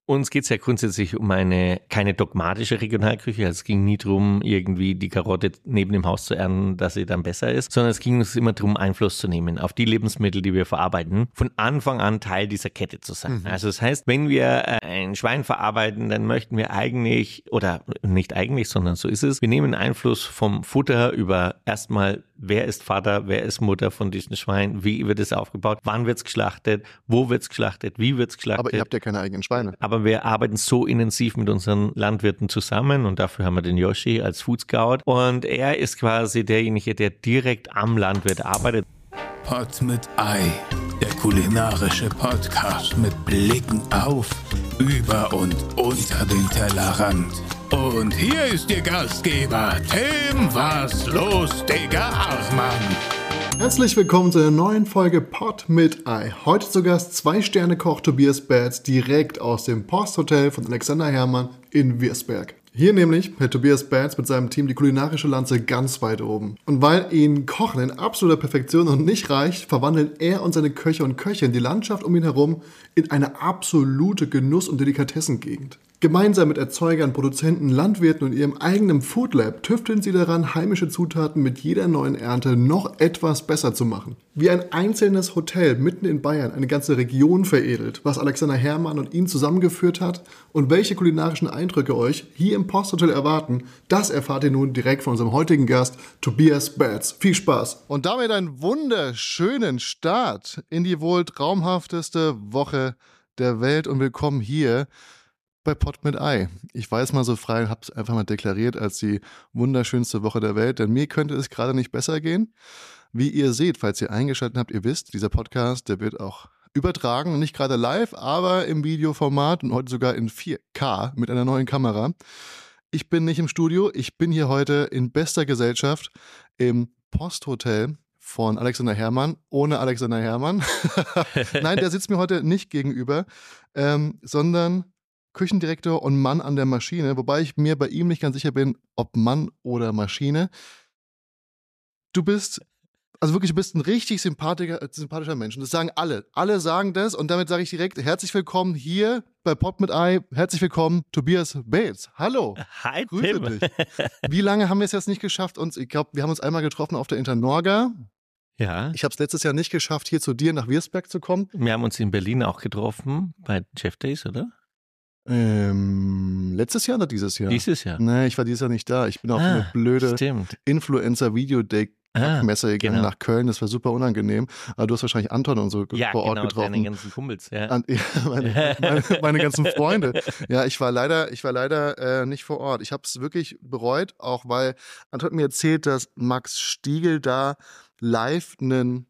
uns geht es ja grundsätzlich um keine dogmatische Regionalküche. Also es ging nie darum, irgendwie die Karotte neben dem Haus zu ernten, dass sie dann besser ist, sondern es ging uns immer darum, Einfluss zu nehmen auf die Lebensmittel, die wir verarbeiten, von Anfang an Teil dieser Kette zu sein. Also das heißt, wenn wir ein Schwein verarbeiten, dann möchten wir eigentlich, oder nicht eigentlich, sondern so ist es, wir nehmen Einfluss vom Futter über erstmal, wer ist Vater, wer ist Mutter von diesem Schwein, wie wird es aufgebaut, wann wird es geschlachtet, wo wird es geschlachtet, wie wird es geschlachtet. Aber ihr habt ja keine eigenen Schweine. Aber wir arbeiten so intensiv mit unseren Landwirten zusammen und dafür haben wir den Yoshi als Food Scout und er ist quasi derjenige, der direkt am Landwirt arbeitet. Pod mit Ei, der kulinarische Podcast mit Blicken auf, über und unter den Tellerrand. Und hier ist Ihr Gastgeber, Tim Was los, Digga Hartmann. Herzlich willkommen zu einer neuen Folge Pod mit Ei. Heute zu Gast 2-Sterne-Koch Tobias Baetz direkt aus dem Posthotel von Alexander Herrmann in Wirsberg. Hier nämlich hält Tobias Baetz mit seinem Team die kulinarische Lanze ganz weit oben. Und weil ihnen Kochen in absoluter Perfektion noch nicht reicht, verwandeln er und seine Köche und Köchinnen die Landschaft um ihn herum in eine absolute Genuss- und Delikatessengegend. Gemeinsam mit Erzeugern, Produzenten, Landwirten und ihrem eigenen Foodlab tüfteln sie daran, heimische Zutaten mit jeder neuen Ernte noch etwas besser zu machen. Wie ein einzelnes Hotel mitten in Bayern eine ganze Region veredelt, was Alexander Herrmann und ihn zusammengeführt hat und welche kulinarischen Eindrücke euch hier im Posthotel erwarten, das erfahrt ihr nun direkt von unserem heutigen Gast Tobias Baetz. Viel Spaß! Und damit einen wunderschönen Start in die wohl traumhafteste Woche der Welt und willkommen hier bei Pod mit Ei. Ich weiß mal so frei und habe es einfach mal deklariert als die wunderschönste Woche der Welt, denn mir könnte es gerade nicht besser gehen. Wie ihr seht, falls ihr eingeschaltet habt, ihr wisst, dieser Podcast, der wird auch übertragen, nicht gerade live, aber im Videoformat und heute sogar in 4K mit einer neuen Kamera. Ich bin nicht im Studio, ich bin hier heute in bester Gesellschaft im Posthotel von Alexander Herrmann, ohne Alexander Herrmann. Nein, der sitzt mir heute nicht gegenüber, sondern Küchendirektor und Mann an der Maschine, wobei ich mir bei ihm nicht ganz sicher bin, ob Mann oder Maschine. Du bist ein richtig sympathischer Mensch und das sagen alle. Alle sagen das und damit sage ich direkt herzlich willkommen hier bei Pod mit Ei. Herzlich willkommen, Tobias Baetz. Hallo. Hi, Grüße Tim. dich. Wie lange haben wir es jetzt nicht geschafft? Ich glaube, wir haben uns einmal getroffen auf der Internorga. Ja. Ich habe es letztes Jahr nicht geschafft, hier zu dir nach Wirsberg zu kommen. Wir haben uns in Berlin auch getroffen bei Chef Days, oder? Letztes Jahr oder dieses Jahr? Dieses Jahr. Nee, ich war dieses Jahr nicht da. Ich bin auf eine blöde Influencer-Video-Day-Messe gegangen nach Köln. Das war super unangenehm. Aber du hast wahrscheinlich Anton und so vor Ort getroffen. Deine ganzen Kumpels. Ja. Meine ganzen Freunde. Ja, ich war leider nicht vor Ort. Ich habe es wirklich bereut, auch weil Anton hat mir erzählt, dass Max Stiegl da live einen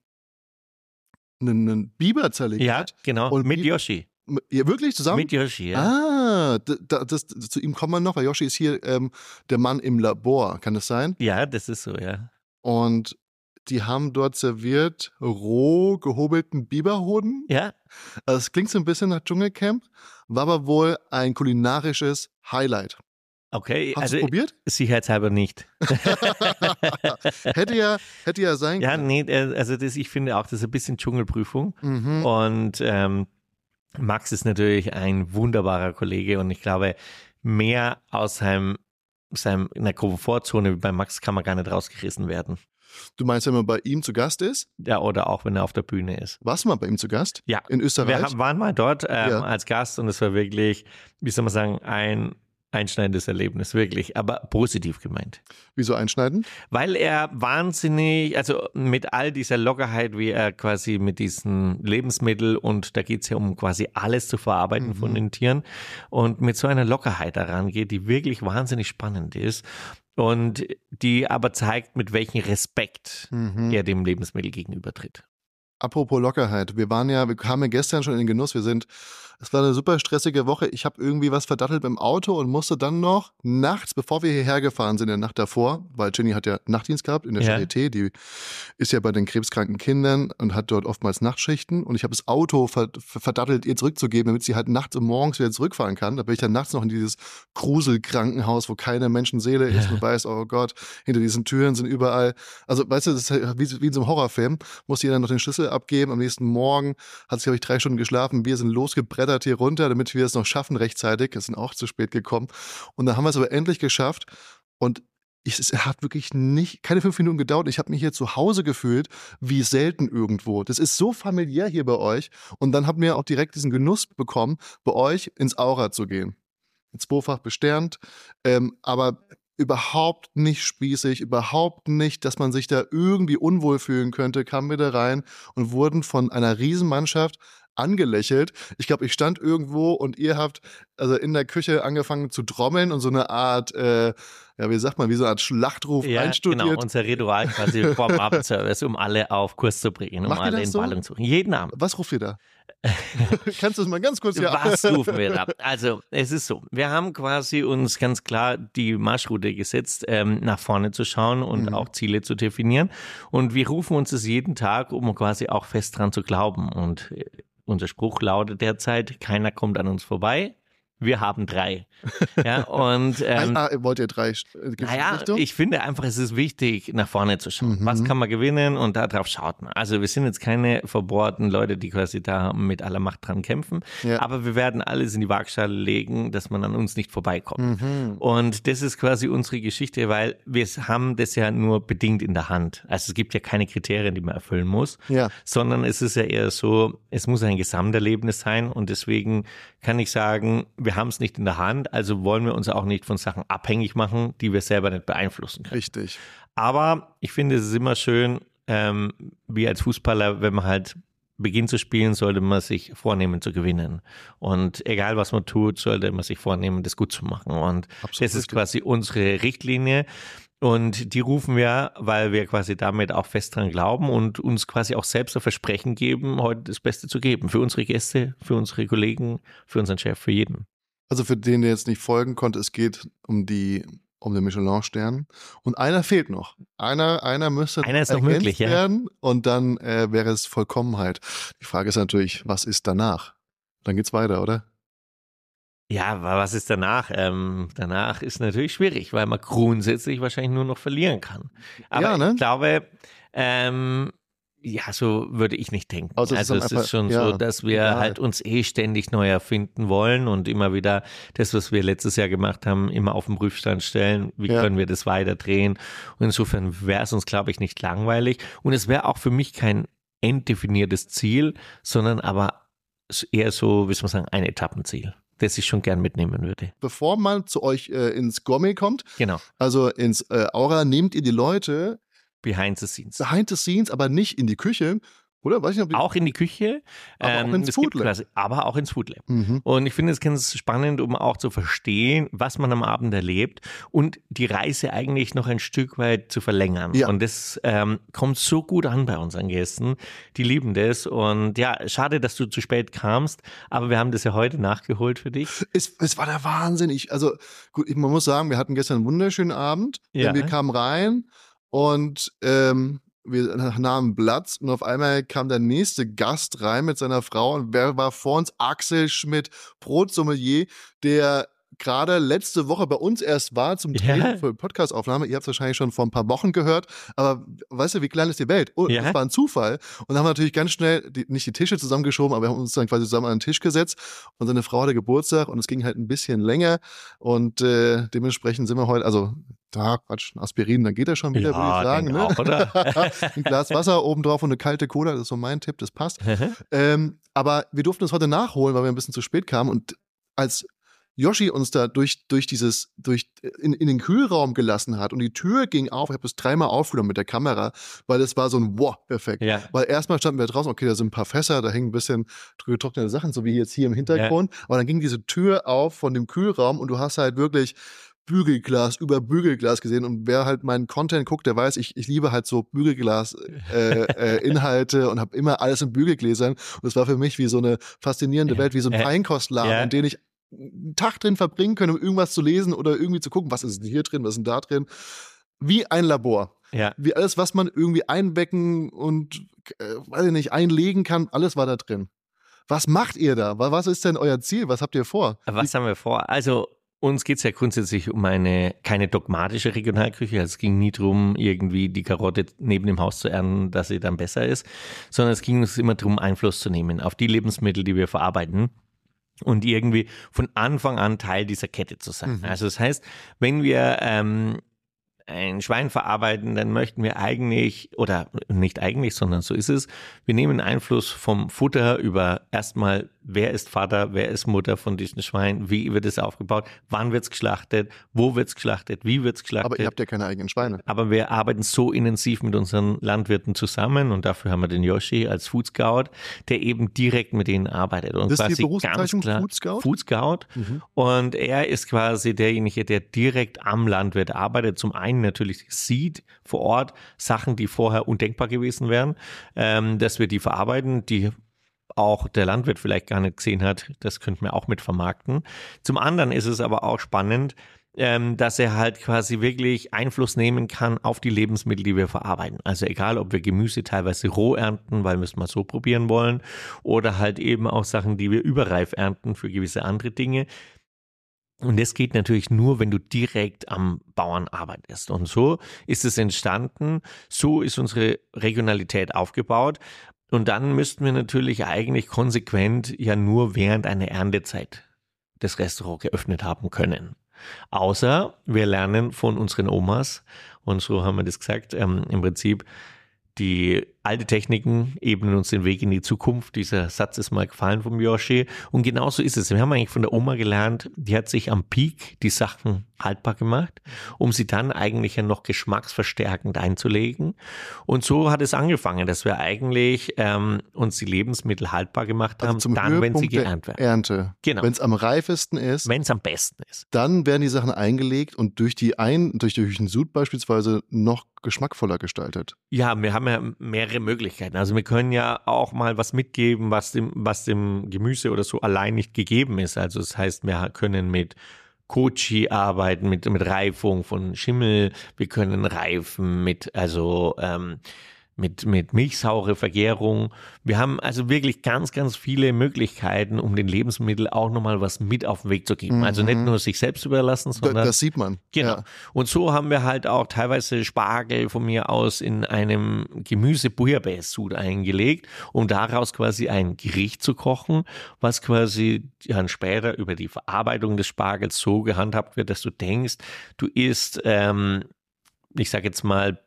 Biber zerlegt hat. Ja, genau. Und mit Yoshi. Ja, wirklich zusammen? Mit Yoshi, ja. Zu ihm kommen wir noch, weil Yoshi ist hier der Mann im Labor, kann das sein? Ja, das ist so, ja. Und die haben dort serviert roh gehobelten Biberhoden. Ja. Also es klingt so ein bisschen nach Dschungelcamp, war aber wohl ein kulinarisches Highlight. Okay, hast du probiert? Sicherheitshalber nicht. hätte ja sein können. Ja, nee, also ich finde auch, das ist ein bisschen Dschungelprüfung. Mhm. Und Max ist natürlich ein wunderbarer Kollege und ich glaube, mehr aus seiner Komfortzone wie bei Max kann man gar nicht rausgerissen werden. Du meinst, wenn man bei ihm zu Gast ist? Ja, oder auch, wenn er auf der Bühne ist. Warst du mal bei ihm zu Gast? Ja. In Österreich? Wir waren mal dort als Gast und es war wirklich, wie soll man sagen, ein einschneidendes Erlebnis, wirklich, aber positiv gemeint. Wieso einschneidend? Weil er wahnsinnig, also mit all dieser Lockerheit, wie er quasi mit diesen Lebensmitteln und da geht es ja um quasi alles zu verarbeiten von den Tieren und mit so einer Lockerheit daran geht, die wirklich wahnsinnig spannend ist und die aber zeigt, mit welchem Respekt er dem Lebensmittel gegenübertritt. Apropos Lockerheit, wir kamen ja gestern schon in den Genuss, es war eine super stressige Woche, ich habe irgendwie was verdattelt im Auto und musste dann noch nachts, bevor wir hierher gefahren sind, in der Nacht davor, weil Jenny hat ja Nachtdienst gehabt in der Charité, die ist ja bei den krebskranken Kindern und hat dort oftmals Nachtschichten und ich habe das Auto verdattelt, ihr zurückzugeben, damit sie halt nachts und morgens wieder zurückfahren kann. Da bin ich dann nachts noch in dieses Gruselkrankenhaus, wo keine Menschenseele ist und weiß, oh Gott, hinter diesen Türen sind überall, also weißt du, das ist wie in so einem Horrorfilm, musste ihr dann noch den Schlüssel abgeben, am nächsten Morgen hat sie, glaube ich, 3 Stunden geschlafen, wir sind losgebrettert geklettert hier runter, damit wir es noch schaffen rechtzeitig. Wir sind auch zu spät gekommen. Und dann haben wir es aber endlich geschafft. Und es hat wirklich keine 5 Minuten gedauert. Ich habe mich hier zu Hause gefühlt, wie selten irgendwo. Das ist so familiär hier bei euch. Und dann haben wir auch direkt diesen Genuss bekommen, bei euch ins Aura zu gehen. Zweifach besternt, aber überhaupt nicht spießig, überhaupt nicht, dass man sich da irgendwie unwohl fühlen könnte, kamen wir da rein und wurden von einer Riesenmannschaft angelächelt. Ich glaube, ich stand irgendwo und ihr habt also in der Küche angefangen zu trommeln und so eine Art, wie sagt man, wie so eine Art Schlachtruf einstudiert. Genau, unser Ritual quasi vorm Abendservice, um alle auf Kurs zu bringen, um alle in Ballung zu bringen. Jeden Abend. Was ruft ihr da? Kannst du es mal ganz kurz hier Was rufen wir da? Also, es ist so, wir haben quasi uns ganz klar die Marschroute gesetzt, nach vorne zu schauen und auch Ziele zu definieren. Und wir rufen uns das jeden Tag, um quasi auch fest dran zu glauben. Und unser Spruch lautet derzeit, keiner kommt an uns vorbei. Wir haben 3. Ja, und wollt ihr 3? Naja, ich finde einfach, es ist wichtig, nach vorne zu schauen. Was kann man gewinnen und darauf schaut man. Also wir sind jetzt keine verbohrten Leute, die quasi da mit aller Macht dran kämpfen, aber wir werden alles in die Waagschale legen, dass man an uns nicht vorbeikommt. Und das ist quasi unsere Geschichte, weil wir haben das ja nur bedingt in der Hand. Also es gibt ja keine Kriterien, die man erfüllen muss, sondern es ist ja eher so, es muss ein Gesamterlebnis sein und deswegen kann ich sagen, wir haben es nicht in der Hand, also wollen wir uns auch nicht von Sachen abhängig machen, die wir selber nicht beeinflussen können. Richtig. Aber ich finde, es ist immer schön, wie als Fußballer, wenn man halt beginnt zu spielen, sollte man sich vornehmen zu gewinnen. Und egal, was man tut, sollte man sich vornehmen, das gut zu machen. Und das ist quasi unsere Richtlinie. Und die rufen wir, weil wir quasi damit auch fest dran glauben und uns quasi auch selbst ein Versprechen geben, heute das Beste zu geben. Für unsere Gäste, für unsere Kollegen, für unseren Chef, für jeden. Also für den, der jetzt nicht folgen konnte, es geht um den Michelin-Stern. Und einer fehlt noch. Einer müsste ist noch möglich, werden und dann wäre es Vollkommenheit. Die Frage ist natürlich, was ist danach? Dann geht's weiter, oder? Ja, aber was ist danach? Danach ist natürlich schwierig, weil man grundsätzlich wahrscheinlich nur noch verlieren kann. Aber ich glaube, so würde ich nicht denken. Also es ist schon so, dass wir halt uns ständig neu erfinden wollen und immer wieder das, was wir letztes Jahr gemacht haben, immer auf den Prüfstand stellen. Wie können wir das weiterdrehen? Und insofern wäre es uns, glaube ich, nicht langweilig. Und es wäre auch für mich kein enddefiniertes Ziel, sondern aber eher so, wie soll man sagen, ein Etappenziel, das ich schon gern mitnehmen würde. Bevor man zu euch ins Gourmet kommt, also ins Aura, nehmt ihr die Leute Behind the scenes. Behind the scenes, aber nicht in die Küche, oder? Weiß ich nicht, auch in die Küche, aber auch ins Food Lab. Aber auch ins Food Lab. Und ich finde es ganz spannend, um auch zu verstehen, was man am Abend erlebt und die Reise eigentlich noch ein Stück weit zu verlängern. Ja. Und das kommt so gut an bei unseren Gästen. Die lieben das. Und ja, schade, dass du zu spät kamst, aber wir haben das ja heute nachgeholt für dich. Es war der Wahnsinn. Man muss sagen, wir hatten gestern einen wunderschönen Abend. Wir kamen rein und wir nahmen Platz und auf einmal kam der nächste Gast rein mit seiner Frau und wer war vor uns? Axel Schmidt, Brotsommelier, der gerade letzte Woche bei uns erst war zum Training für Podcast-Aufnahme. Ihr habt es wahrscheinlich schon vor ein paar Wochen gehört, aber weißt du, wie klein ist die Welt? Oh, das war ein Zufall. Und haben natürlich ganz schnell nicht die Tische zusammengeschoben, aber wir haben uns dann quasi zusammen an den Tisch gesetzt und seine Frau hatte Geburtstag und es ging halt ein bisschen länger und dementsprechend sind wir heute, Aspirin, dann geht er schon wieder, würde ich sagen. Ne? Auch, oder? Ein Glas Wasser obendrauf und eine kalte Cola, das ist so mein Tipp, das passt. Aber wir durften es heute nachholen, weil wir ein bisschen zu spät kamen und als Yoshi uns da in den Kühlraum gelassen hat und die Tür ging auf, ich habe es 3-mal aufgenommen mit der Kamera, weil das war so ein Wow-Effekt. Ja. Weil erstmal standen wir draußen, okay, da sind ein paar Fässer, da hängen ein bisschen getrocknete Sachen, so wie jetzt hier im Hintergrund, aber dann ging diese Tür auf von dem Kühlraum und du hast halt wirklich Bügelglas über Bügelglas gesehen und wer halt meinen Content guckt, der weiß, ich liebe halt so Bügelglas-Inhalte und habe immer alles in Bügelgläsern und das war für mich wie so eine faszinierende Welt, wie so ein Feinkostladen, in den ich einen Tag drin verbringen können, um irgendwas zu lesen oder irgendwie zu gucken, was ist denn hier drin, was ist denn da drin. Wie ein Labor. Ja. Wie alles, was man irgendwie einbecken und, einlegen kann, alles war da drin. Was macht ihr da? Was ist denn euer Ziel? Was habt ihr vor? Was haben wir vor? Also, uns geht es ja grundsätzlich um keine dogmatische Regionalküche. Also es ging nie darum, irgendwie die Karotte neben dem Haus zu ernten, dass sie dann besser ist, sondern es ging uns immer darum, Einfluss zu nehmen auf die Lebensmittel, die wir verarbeiten. und irgendwie von Anfang an Teil dieser Kette zu sein. Also das heißt, wenn wir ein Schwein verarbeiten, dann möchten wir eigentlich, oder nicht eigentlich, sondern so ist es, wir nehmen Einfluss vom Futter über erstmal, wer ist Vater, wer ist Mutter von diesem Schwein, wie wird es aufgebaut, wann wird es geschlachtet, wo wird es geschlachtet, wie wird es geschlachtet. Aber ihr habt ja keine eigenen Schweine. Aber wir arbeiten so intensiv mit unseren Landwirten zusammen und dafür haben wir den Yoshi als Food Scout, der eben direkt mit denen arbeitet. Und Das ist die quasi Berufsbezeichnung ganz klar Food Scout? Food Scout. Und er ist quasi derjenige, der direkt am Landwirt arbeitet. Zum einen natürlich sieht vor Ort Sachen, die vorher undenkbar gewesen wären, dass wir die verarbeiten, die auch der Landwirt vielleicht gar nicht gesehen hat. Das könnten wir auch mit vermarkten. Zum anderen ist es aber auch spannend, dass er halt quasi wirklich Einfluss nehmen kann auf die Lebensmittel, die wir verarbeiten. Also egal, ob wir Gemüse teilweise roh ernten, weil wir es mal so probieren wollen, oder halt eben auch Sachen, die wir überreif ernten für gewisse andere Dinge. Und das geht natürlich nur, wenn du direkt am Bauern arbeitest. Und so ist es entstanden, so ist unsere Regionalität aufgebaut. Und dann müssten wir natürlich eigentlich konsequent ja nur während einer Erntezeit das Restaurant geöffnet haben können. Außer wir lernen von unseren Omas, und so haben wir das gesagt, im Prinzip die alte Techniken ebnen uns den Weg in die Zukunft. Dieser Satz ist mal gefallen vom Yoshi. Und genauso ist es. Wir haben eigentlich von der Oma gelernt, die hat sich am Peak die Sachen haltbar gemacht, um sie dann eigentlich ja noch geschmacksverstärkend einzulegen. Und so hat es angefangen, dass wir eigentlich uns die Lebensmittel haltbar gemacht haben, Also zum dann, wenn sie Höhepunkt der geerntet werden. Ernte. Genau. Wenn es am reifesten ist, Wenn es am besten ist. dann werden die Sachen eingelegt und durch den Sud beispielsweise noch geschmackvoller gestaltet. Ja, wir haben ja mehrere Möglichkeiten. Also wir können ja auch mal was mitgeben, was dem Gemüse oder so allein nicht gegeben ist. Also das heißt, wir können mit Kochi arbeiten, mit Reifung von Schimmel. Wir können reifen mit milchsaure Vergärung. Wir haben also wirklich ganz, ganz viele Möglichkeiten, um den Lebensmitteln auch nochmal was mit auf den Weg zu geben. Also nicht nur sich selbst überlassen, sondern... Das sieht man. Genau. Ja. Und so haben wir halt auch teilweise Spargel von mir aus in einem Gemüse-Bouillabaisse-Sud eingelegt, um daraus quasi ein Gericht zu kochen, was quasi dann später über die Verarbeitung des Spargels so gehandhabt wird, dass du denkst, du isst, ich sage jetzt mal,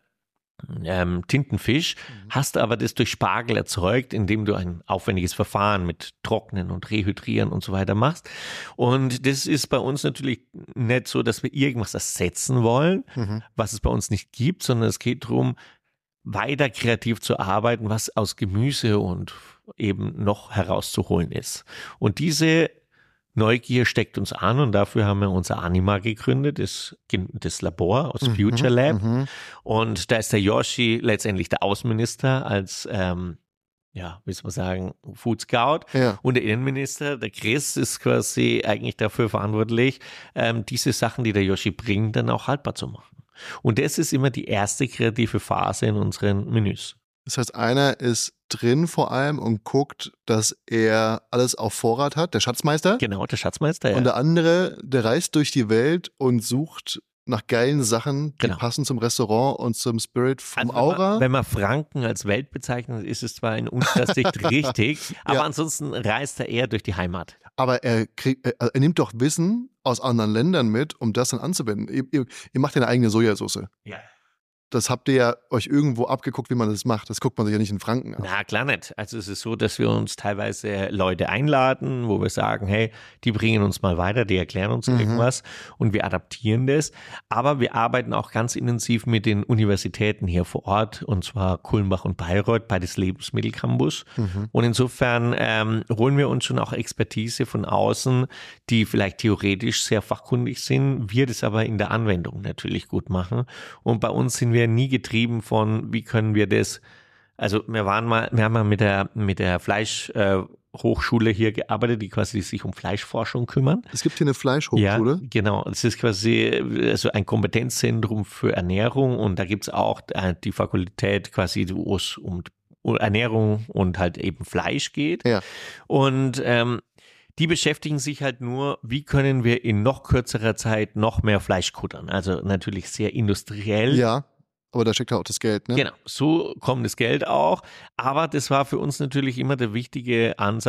Tintenfisch, hast aber das durch Spargel erzeugt, indem du ein aufwendiges Verfahren mit Trocknen und Rehydrieren und so weiter machst. Und das ist bei uns natürlich nicht so, dass wir irgendwas ersetzen wollen, was es bei uns nicht gibt, sondern es geht darum, weiter kreativ zu arbeiten, was aus Gemüse und eben noch herauszuholen ist. Und diese Neugier steckt uns an und dafür haben wir unser Anima gegründet, das Labor aus Future Lab. Und da ist der Yoshi letztendlich der Außenminister als, wie soll man sagen, Food Scout. Ja. Und der Innenminister, der Chris, ist quasi eigentlich dafür verantwortlich, diese Sachen, die der Yoshi bringt, dann auch haltbar zu machen. Und das ist immer die erste kreative Phase in unseren Menüs. Das heißt, einer ist drin vor allem und guckt, dass er alles auf Vorrat hat, der Schatzmeister. Genau, der Schatzmeister, ja. Und der andere, der reist durch die Welt und sucht nach geilen Sachen, die Genau. passen zum Restaurant und zum Spirit vom Also Aura. wenn man Franken als Welt bezeichnet, ist es zwar in unserer Sicht richtig, aber Ja. ansonsten reist er eher durch die Heimat. Aber er nimmt doch Wissen aus anderen Ländern mit, um das dann anzuwenden. Ihr macht ja eine eigene Sojasauce. Ja. Das habt ihr ja euch irgendwo abgeguckt, wie man das macht. Das guckt man sich ja nicht in Franken an. Na, klar nicht. Also es ist so, dass wir uns teilweise Leute einladen, wo wir sagen, hey, die bringen uns mal weiter, die erklären uns irgendwas und wir adaptieren das. Aber wir arbeiten auch ganz intensiv mit den Universitäten hier vor Ort, und zwar Kulmbach und Bayreuth, beides Lebensmittelcampus. Und insofern holen wir uns schon auch Expertise von außen, die vielleicht theoretisch sehr fachkundig sind, wir das aber in der Anwendung natürlich gut machen. Und bei uns sind wir nie getrieben von, wie können wir das, also wir haben mal mit der Fleischhochschule hier gearbeitet, die quasi sich um Fleischforschung kümmern. Es gibt hier eine Fleischhochschule. Ja, genau. Es ist quasi also ein Kompetenzzentrum für Ernährung und da gibt's auch die Fakultät quasi, wo es um Ernährung und halt eben Fleisch geht. Ja. Und die beschäftigen sich halt nur, wie können wir in noch kürzerer Zeit noch mehr Fleisch kuttern. Also natürlich sehr industriell. Ja, aber da steckt ja auch das Geld, ne? Genau, so kommt das Geld auch. Aber das war für uns natürlich immer der wichtige Ansatz,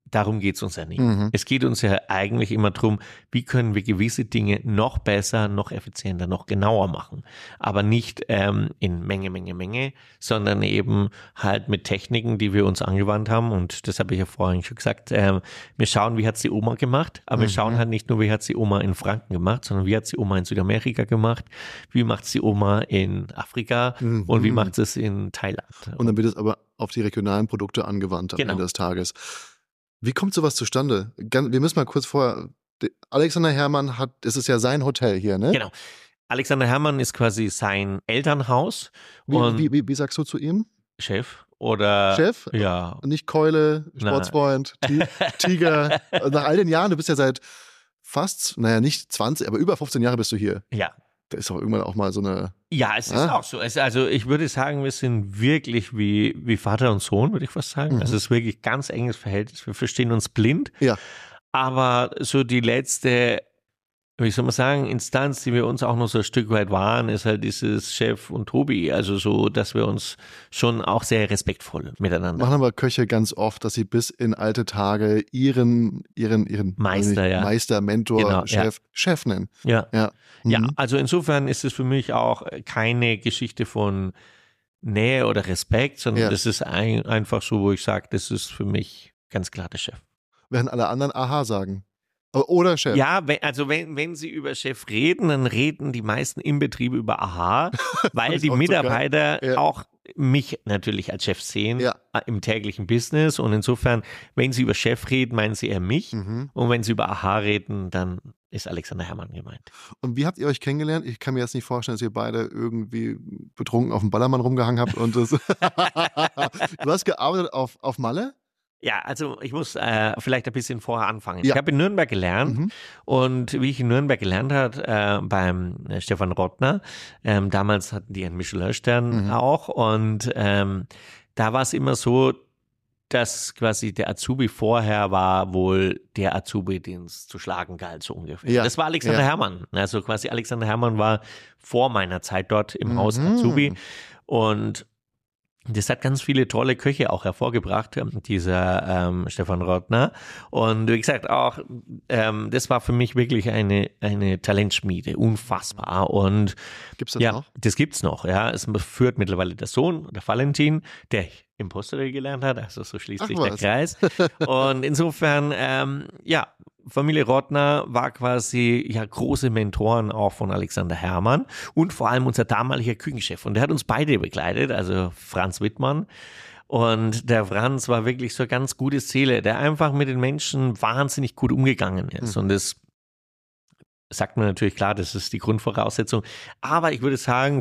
darum geht es uns ja nicht. Mhm. Es geht uns ja eigentlich immer darum, wie können wir gewisse Dinge noch besser, noch effizienter, noch genauer machen. Aber nicht in Menge, sondern eben halt mit Techniken, die wir uns angewandt haben. Und das habe ich ja vorhin schon gesagt. Wir schauen, wie hat es die Oma gemacht, aber wir schauen halt nicht nur, wie hat es die Oma in Franken gemacht, sondern wie hat es die Oma in Südamerika gemacht, wie macht es die Oma in Afrika und wie macht es in Thailand. Und dann wird es aber auf die regionalen Produkte angewandt am Ende des Tages. Wie kommt sowas zustande? Wir müssen mal kurz vorher, Alexander Herrmann es ist ja sein Hotel hier, ne? Genau. Alexander Herrmann ist quasi sein Elternhaus. Wie sagst du zu ihm? Chef oder? Chef? Ja. Nicht Keule, Sportsfreund, Tiger. Nach all den Jahren, du bist ja seit fast, nicht 20, aber über 15 Jahre bist du hier. Ja. Da ist auch irgendwann auch mal so eine... Ja, es ist auch so. Also ich würde sagen, wir sind wirklich wie Vater und Sohn, würde ich fast sagen. Es ist wirklich ganz enges Verhältnis. Wir verstehen uns blind. Ja. Aber so die letzte, wie soll man sagen, Instanz, die wir uns auch noch so ein Stück weit waren, ist halt dieses Chef und Tobi. Also so, dass wir uns schon auch sehr respektvoll miteinander. Machen aber Köche ganz oft, dass sie bis in alte Tage ihren Meister, Meister, Mentor, genau, Chef nennen. Ja. Ja. Ja, also insofern ist es für mich auch keine Geschichte von Nähe oder Respekt, sondern das ist einfach so, wo ich sage, das ist für mich ganz klar der Chef. Während alle anderen Aha sagen. Oder Chef. Ja, wenn sie über Chef reden, dann reden die meisten im Betrieb über Aha, weil die Mitarbeiter auch mich natürlich als Chef sehen im täglichen Business. Und insofern, wenn sie über Chef reden, meinen sie eher mich. Und wenn sie über Aha reden, dann ist Alexander Herrmann gemeint. Und wie habt ihr euch kennengelernt? Ich kann mir jetzt nicht vorstellen, dass ihr beide irgendwie betrunken auf dem Ballermann rumgehangen habt. Und das Du hast gearbeitet auf Malle? Ja, also ich muss vielleicht ein bisschen vorher anfangen. Ja. Ich habe in Nürnberg gelernt und wie ich in Nürnberg gelernt habe, beim Stefan Rottner, damals hatten die einen Michelin-Stern auch und da war es immer so, dass quasi der Azubi vorher war wohl der Azubi, den es zu schlagen galt, so ungefähr. Ja. Das war Alexander Herrmann. Also quasi Alexander Herrmann war vor meiner Zeit dort im Haus Azubi und das hat ganz viele tolle Köche auch hervorgebracht, dieser Stefan Rottner. Und wie gesagt, auch das war für mich wirklich eine Talentschmiede, unfassbar. Und gibt's das noch? Das gibt's noch, ja. Es führt mittlerweile der Sohn, der Valentin, der Imposter gelernt hat, also so schließt sich der Kreis. Und insofern, Familie Rottner war quasi große Mentoren auch von Alexander Herrmann und vor allem unser damaliger Küchenchef. Und der hat uns beide begleitet, also Franz Wittmann. Und der Franz war wirklich so eine ganz gute Seele, der einfach mit den Menschen wahnsinnig gut umgegangen ist. Und das sagt man natürlich klar, das ist die Grundvoraussetzung. Aber ich würde sagen,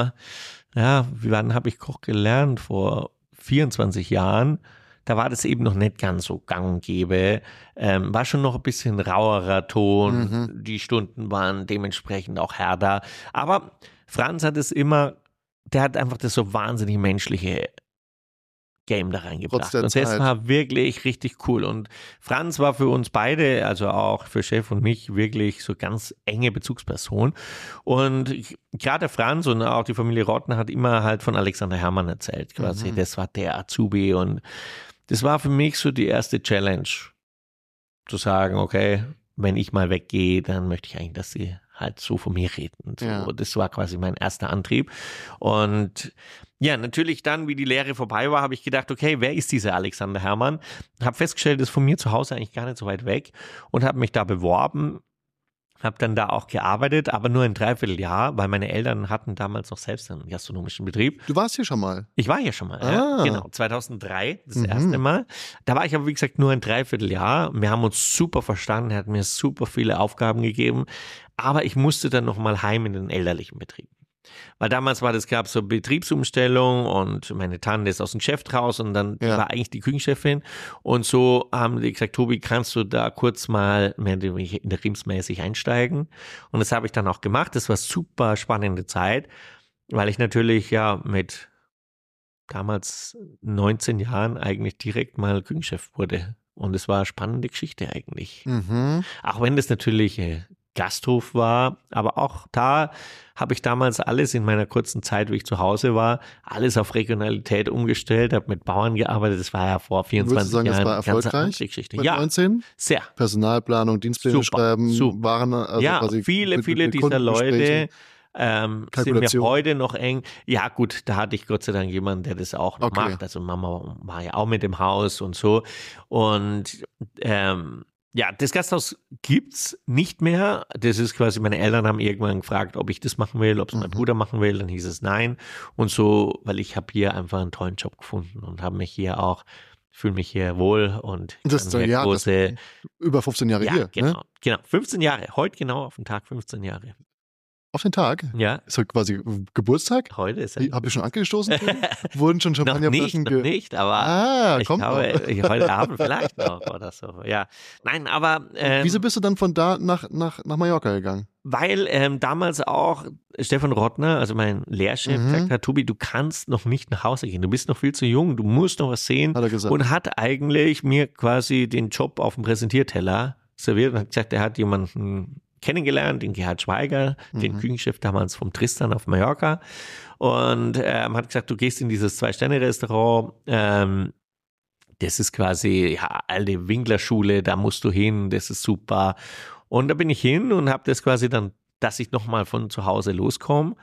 wann habe ich Koch gelernt? Vor 24 Jahren. Da war das eben noch nicht ganz so gang und gäbe. War schon noch ein bisschen rauerer Ton. Die Stunden waren dementsprechend auch härter. Aber Franz hat der hat einfach das so wahnsinnig menschliche Game da reingebracht. Und das war wirklich richtig cool. Und Franz war für uns beide, also auch für Chef und mich, wirklich so ganz enge Bezugsperson. Und gerade der Franz und auch die Familie Rottner hat immer halt von Alexander Herrmann erzählt. Quasi, das war der Azubi und das war für mich so die erste Challenge, zu sagen, okay, wenn ich mal weggehe, dann möchte ich eigentlich, dass sie halt so von mir reden. So, das war quasi mein erster Antrieb. Und ja, natürlich dann, wie die Lehre vorbei war, habe ich gedacht, okay, wer ist dieser Alexander Herrmann? Habe festgestellt, das ist von mir zu Hause eigentlich gar nicht so weit weg und habe mich da beworben. Habe dann da auch gearbeitet, aber nur ein Dreivierteljahr, weil meine Eltern hatten damals noch selbst einen gastronomischen Betrieb. Du warst hier schon mal? Ich war hier schon mal, genau, 2003, das erste Mal. Da war ich aber, wie gesagt, nur ein Dreivierteljahr. Wir haben uns super verstanden, er hat mir super viele Aufgaben gegeben, aber ich musste dann nochmal heim in den elterlichen Betrieb. Weil damals gab es so Betriebsumstellung und meine Tante ist aus dem Geschäft raus und dann war eigentlich die Küchenchefin und so haben die gesagt, Tobi, kannst du da kurz mal interimsmäßig einsteigen? Und das habe ich dann auch gemacht. Das war super spannende Zeit, weil ich natürlich mit damals 19 Jahren eigentlich direkt mal Küchenchef wurde. Und es war eine spannende Geschichte eigentlich. Auch wenn das natürlich Gasthof war, aber auch da habe ich damals alles in meiner kurzen Zeit, wie ich zu Hause war, alles auf Regionalität umgestellt, habe mit Bauern gearbeitet. Das war ja vor 24 sagen, Jahren. Das war erfolgreich Geschichte. mit Ja, 19? sehr. Personalplanung, Dienstpläne schreiben, Waren, also ja, quasi viele mit dieser Leute sind mir Kalkulation. heute noch eng. Ja gut, da hatte ich Gott sei Dank jemanden, der das auch noch Okay. macht. Also Mama war ja auch mit im Haus und so. Und ja, das Gasthaus gibt's nicht mehr. Das ist quasi, meine Eltern haben irgendwann gefragt, ob ich das machen will, ob es mein Bruder machen will. Dann hieß es nein. Und so, weil ich habe hier einfach einen tollen Job gefunden und habe mich hier auch, fühle mich hier wohl und Das ist kann hier große, über 15 Jahre ja, hier. genau, Ne? genau, 15 Jahre. Heute genau auf den Tag 15 Jahre. Auf den Tag? Ja, Ist heute quasi Geburtstag? heute ist Habe ich schon angestoßen? Wurden schon noch Champagnerflaschen nicht, aber ich kommt glaube, noch. heute Abend vielleicht noch oder so. Ja, nein, aber Wieso bist du dann von da nach Mallorca gegangen? weil damals auch Stefan Rottner, also mein Lehrchef, gesagt hat, Tobi, du kannst noch nicht nach Hause gehen, du bist noch viel zu jung, du musst noch was sehen. Hat er gesagt. Und hat eigentlich mir quasi den Job auf dem Präsentierteller serviert und hat gesagt, er hat jemanden kennengelernt, den Gerhard Schweiger, den Küchenchef damals vom Tristan auf Mallorca, und hat gesagt, du gehst in dieses 2-Sterne-Restaurant, das ist quasi ja alte Winklerschule, da musst du hin, das ist super. Und da bin ich hin und habe das quasi dann, dass ich nochmal von zu Hause loskomme.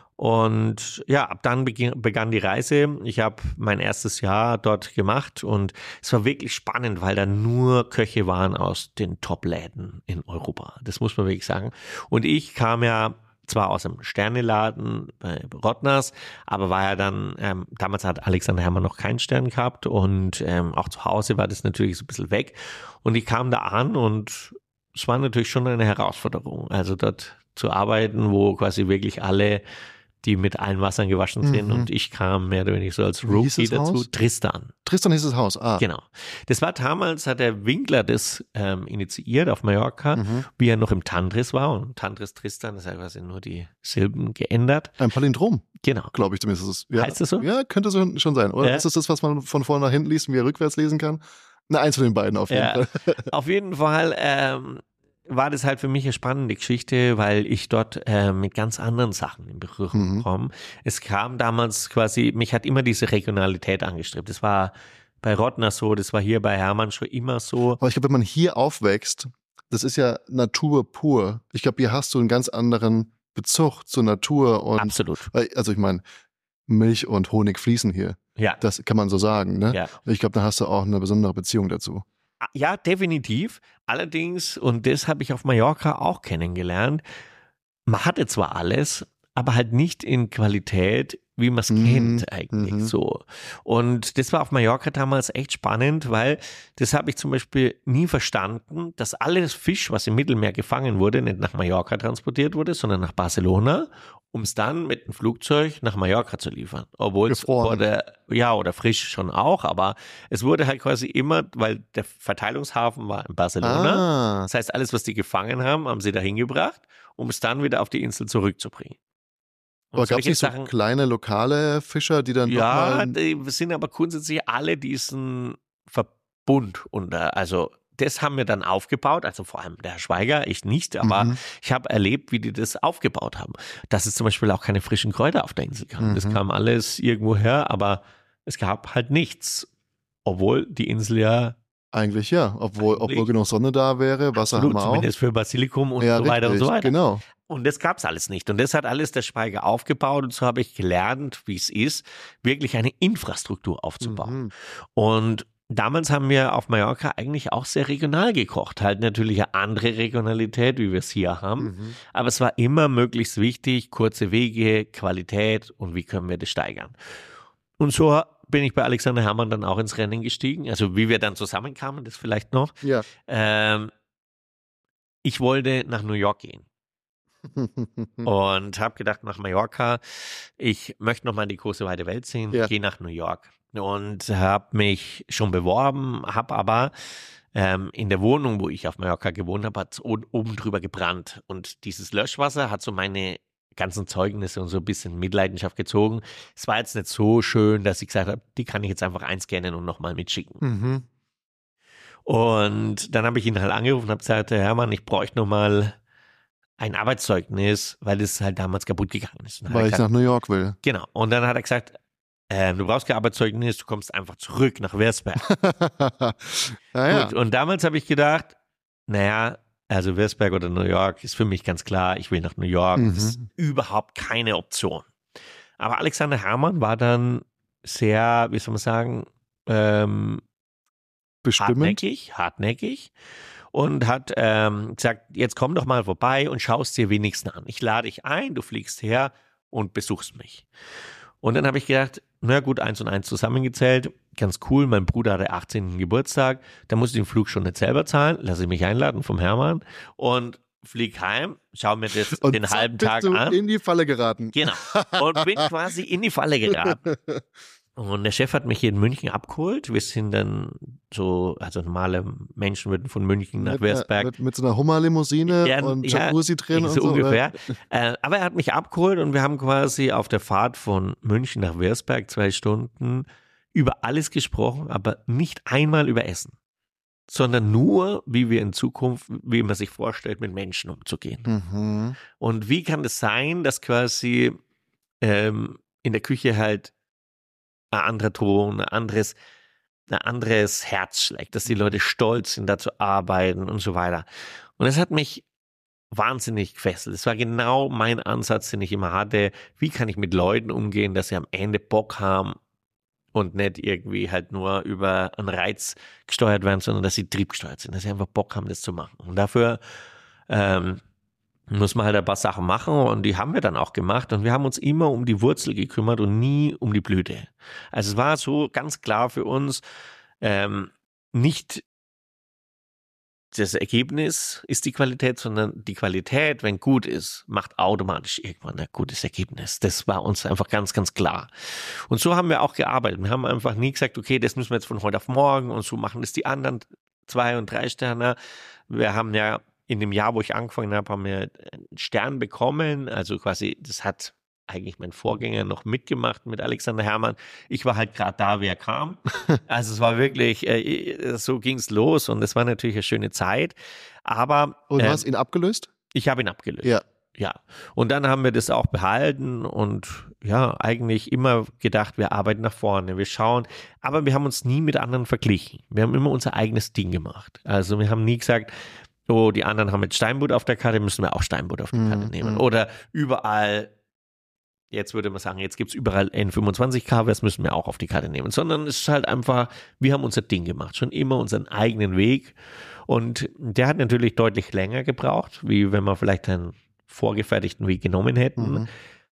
Und ja, ab dann begann die Reise. Ich habe mein erstes Jahr dort gemacht und es war wirklich spannend, weil da nur Köche waren aus den Top-Läden in Europa. Das muss man wirklich sagen. Und ich kam ja zwar aus einem Sterneladen bei Rottners, aber war ja dann, damals hat Alexander Herrmann noch keinen Stern gehabt und auch zu Hause war das natürlich so ein bisschen weg. Und ich kam da an und es war natürlich schon eine Herausforderung, also dort zu arbeiten, wo quasi wirklich alle, die mit allen Wassern gewaschen sind, und ich kam mehr oder weniger so als Rookie dazu. Haus? Tristan. Tristan hieß das Haus, Genau. Das war damals, hat der Winkler das initiiert auf Mallorca, wie er noch im Tantris war, und Tantris Tristan, das ist ja quasi nur die Silben geändert. Ein Palindrom, Genau. glaube ich zumindest. Ist es. Ja. Heißt das so? Ja, könnte so schon sein. Oder Ja. ist das, was man von vorne nach hinten liest und wie er rückwärts lesen kann? Na, eins von den beiden auf jeden Ja. Fall. Auf jeden Fall war das halt für mich eine spannende Geschichte, weil ich dort mit ganz anderen Sachen in Berührung komme. Es kam damals quasi, mich hat immer diese Regionalität angestrebt. Das war bei Rottner so, das war hier bei Hermann schon immer so. Aber ich glaube, wenn man hier aufwächst, das ist ja Natur pur. Ich glaube, hier hast du einen ganz anderen Bezug zur Natur. Und Absolut. Also ich meine, Milch und Honig fließen hier. Ja. Das kann man so sagen. Ne? Ja. Ich glaube, da hast du auch eine besondere Beziehung dazu. Ja, definitiv. Allerdings, und das habe ich auf Mallorca auch kennengelernt, man hatte zwar alles, aber halt nicht in Qualität, wie man es kennt eigentlich so. Und das war auf Mallorca damals echt spannend, weil das habe ich zum Beispiel nie verstanden, dass alles Fisch, was im Mittelmeer gefangen wurde, nicht nach Mallorca transportiert wurde, sondern nach Barcelona, um es dann mit dem Flugzeug nach Mallorca zu liefern. Obwohl es oder frisch schon auch, aber es wurde halt quasi immer, weil der Verteilungshafen war in Barcelona. Das heißt, alles, was die gefangen haben, haben sie dahin gebracht, um es dann wieder auf die Insel zurückzubringen. Und Aber gab es nicht so Sachen, kleine lokale Fischer, die dann ja, die sind aber grundsätzlich alle diesen Verbund unter, also das haben wir dann aufgebaut, also vor allem der Herr Schweiger, ich nicht, aber ich habe erlebt, wie die das aufgebaut haben. Dass es zum Beispiel auch keine frischen Kräuter auf der Insel kam. Das kam alles irgendwo her, aber es gab halt nichts. Obwohl die Insel ja eigentlich ja, obwohl genug Sonne da wäre, Wasser haben wir auch. Zumindest für Basilikum und Ja, so weiter und so weiter. Genau. Und das gab es alles nicht. Und das hat alles der Schweiger aufgebaut. Und so habe ich gelernt, wie es ist, wirklich eine Infrastruktur aufzubauen. Und damals haben wir auf Mallorca eigentlich auch sehr regional gekocht. Halt natürlich eine andere Regionalität, wie wir es hier haben. Aber es war immer möglichst wichtig, kurze Wege, Qualität und wie können wir das steigern. Und so bin ich bei Alexander Herrmann dann auch ins Rennen gestiegen. Also wie wir dann zusammenkamen, das vielleicht noch. Ja. Ich wollte nach New York gehen. Und habe gedacht, nach Mallorca, ich möchte nochmal die große weite Welt sehen, gehe nach New York. Und habe mich schon beworben, habe aber in der Wohnung, wo ich auf Mallorca gewohnt habe, hat es oben drüber gebrannt. Und dieses Löschwasser hat so meine ganzen Zeugnisse und so ein bisschen Mitleidenschaft gezogen. Es war jetzt nicht so schön, dass ich gesagt habe, die kann ich jetzt einfach einscannen und nochmal mitschicken. Und dann habe ich ihn halt angerufen und habe gesagt, Herr Herrmann, ich bräuchte nochmal ein Arbeitszeugnis, weil das halt damals kaputt gegangen ist. Weil ich nach New York will. Genau. Und dann hat er gesagt, du brauchst kein Arbeitszeugnis, du kommst einfach zurück nach Versberg. Ja. Gut, und damals habe ich gedacht, naja, also Versberg oder New York ist für mich ganz klar, ich will nach New York. Das ist überhaupt keine Option. Aber Alexander Herrmann war dann sehr, wie soll man sagen, Bestimmend. hartnäckig und hat gesagt, jetzt komm doch mal vorbei und schaust dir wenigstens an. Ich lade dich ein, du fliegst her und besuchst mich. Und dann habe ich gedacht, na gut, 1 und 1 zusammengezählt, ganz cool, mein Bruder hatte 18. Geburtstag, da muss ich den Flug schon nicht selber zahlen, lasse ich mich einladen vom Hermann und flieg heim, schau mir das Und den halben bist Tag du an. in die Falle geraten. Genau. Und bin quasi in die Falle geraten. Und der Chef hat mich hier in München abgeholt. Wir sind dann so, also normale Menschen würden von München nach Versberg. Mit so einer Hummerlimousine Ja, und Jacuzzi drin und so so. ungefähr. Aber er hat mich abgeholt und wir haben quasi auf der Fahrt von München nach Versberg 2 Stunden über alles gesprochen, aber nicht einmal über Essen, sondern nur, wie wir in Zukunft, wie man sich vorstellt, mit Menschen umzugehen. Mhm. Und wie kann es sein, dass quasi in der Küche halt ein anderer Ton, ein anderes Herz schlägt, dass die Leute stolz sind, da zu arbeiten und so weiter. Und das hat mich wahnsinnig gefesselt. Es war genau mein Ansatz, den ich immer hatte. Wie kann ich mit Leuten umgehen, dass sie am Ende Bock haben und nicht irgendwie halt nur über einen Reiz gesteuert werden, sondern dass sie triebgesteuert sind, dass sie einfach Bock haben, das zu machen. Und dafür muss man halt ein paar Sachen machen und die haben wir dann auch gemacht und wir haben uns immer um die Wurzel gekümmert und nie um die Blüte. Also es war so ganz klar für uns, nicht das Ergebnis ist die Qualität, sondern die Qualität, wenn gut ist, macht automatisch irgendwann ein gutes Ergebnis. Das war uns einfach ganz, ganz klar. Und so haben wir auch gearbeitet. Wir haben einfach nie gesagt, okay, das müssen wir jetzt von heute auf morgen und so machen das die anderen 2 und 3 Sterne. Wir haben ja in dem Jahr, wo ich angefangen habe, haben wir einen Stern bekommen. Also quasi, das hat eigentlich mein Vorgänger noch mitgemacht mit Alexander Herrmann. Ich war halt gerade da, wie er kam. Also es war wirklich, so ging es los und es war natürlich eine schöne Zeit. Aber Und du hast ihn abgelöst? ich habe ihn abgelöst. Ja. Ja. Und dann haben wir das auch behalten und ja, eigentlich immer gedacht, wir arbeiten nach vorne, wir schauen. Aber wir haben uns nie mit anderen verglichen. Wir haben immer unser eigenes Ding gemacht. Also wir haben nie gesagt, oh, die anderen haben jetzt Steinbutt auf der Karte, müssen wir auch Steinbutt auf die Karte nehmen. Oder überall, jetzt würde man sagen, jetzt gibt es überall N25K, das müssen wir auch auf die Karte nehmen. Sondern es ist halt einfach, wir haben unser Ding gemacht, schon immer unseren eigenen Weg. Und der hat natürlich deutlich länger gebraucht, wie wenn wir vielleicht einen vorgefertigten Weg genommen hätten.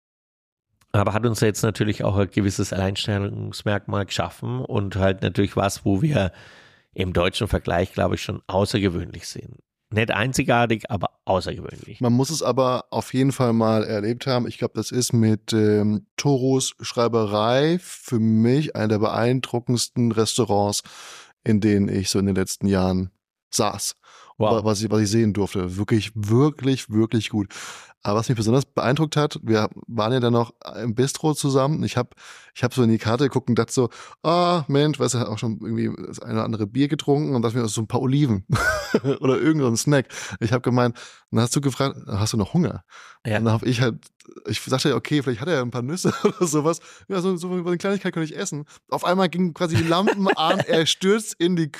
Aber hat uns jetzt natürlich auch ein gewisses Alleinstellungsmerkmal geschaffen und halt natürlich was, wo wir im deutschen Vergleich, glaube ich, schon außergewöhnlich sind. Nicht einzigartig, aber außergewöhnlich. Man muss es aber auf jeden Fall mal erlebt haben. Ich glaube, das ist mit Toros Schreiberei für mich einer der beeindruckendsten Restaurants, in denen ich so in den letzten Jahren saß. Wow. Was ich sehen durfte. Wirklich, wirklich, wirklich gut. Aber was mich besonders beeindruckt hat, wir waren ja dann noch im Bistro zusammen. Ich hab so in die Karte geguckt und dachte so, Mensch, weißt du, auch schon irgendwie das eine oder andere Bier getrunken und dachte mir, so ein paar Oliven oder irgendein Snack. Ich habe gemeint, dann hast du gefragt, hast du noch Hunger? Ja. Und dann habe ich sagte, okay, vielleicht hat er ja ein paar Nüsse oder sowas. Ja, so eine Kleinigkeit kann ich essen. Auf einmal gingen quasi die Lampen an, er stürzt in die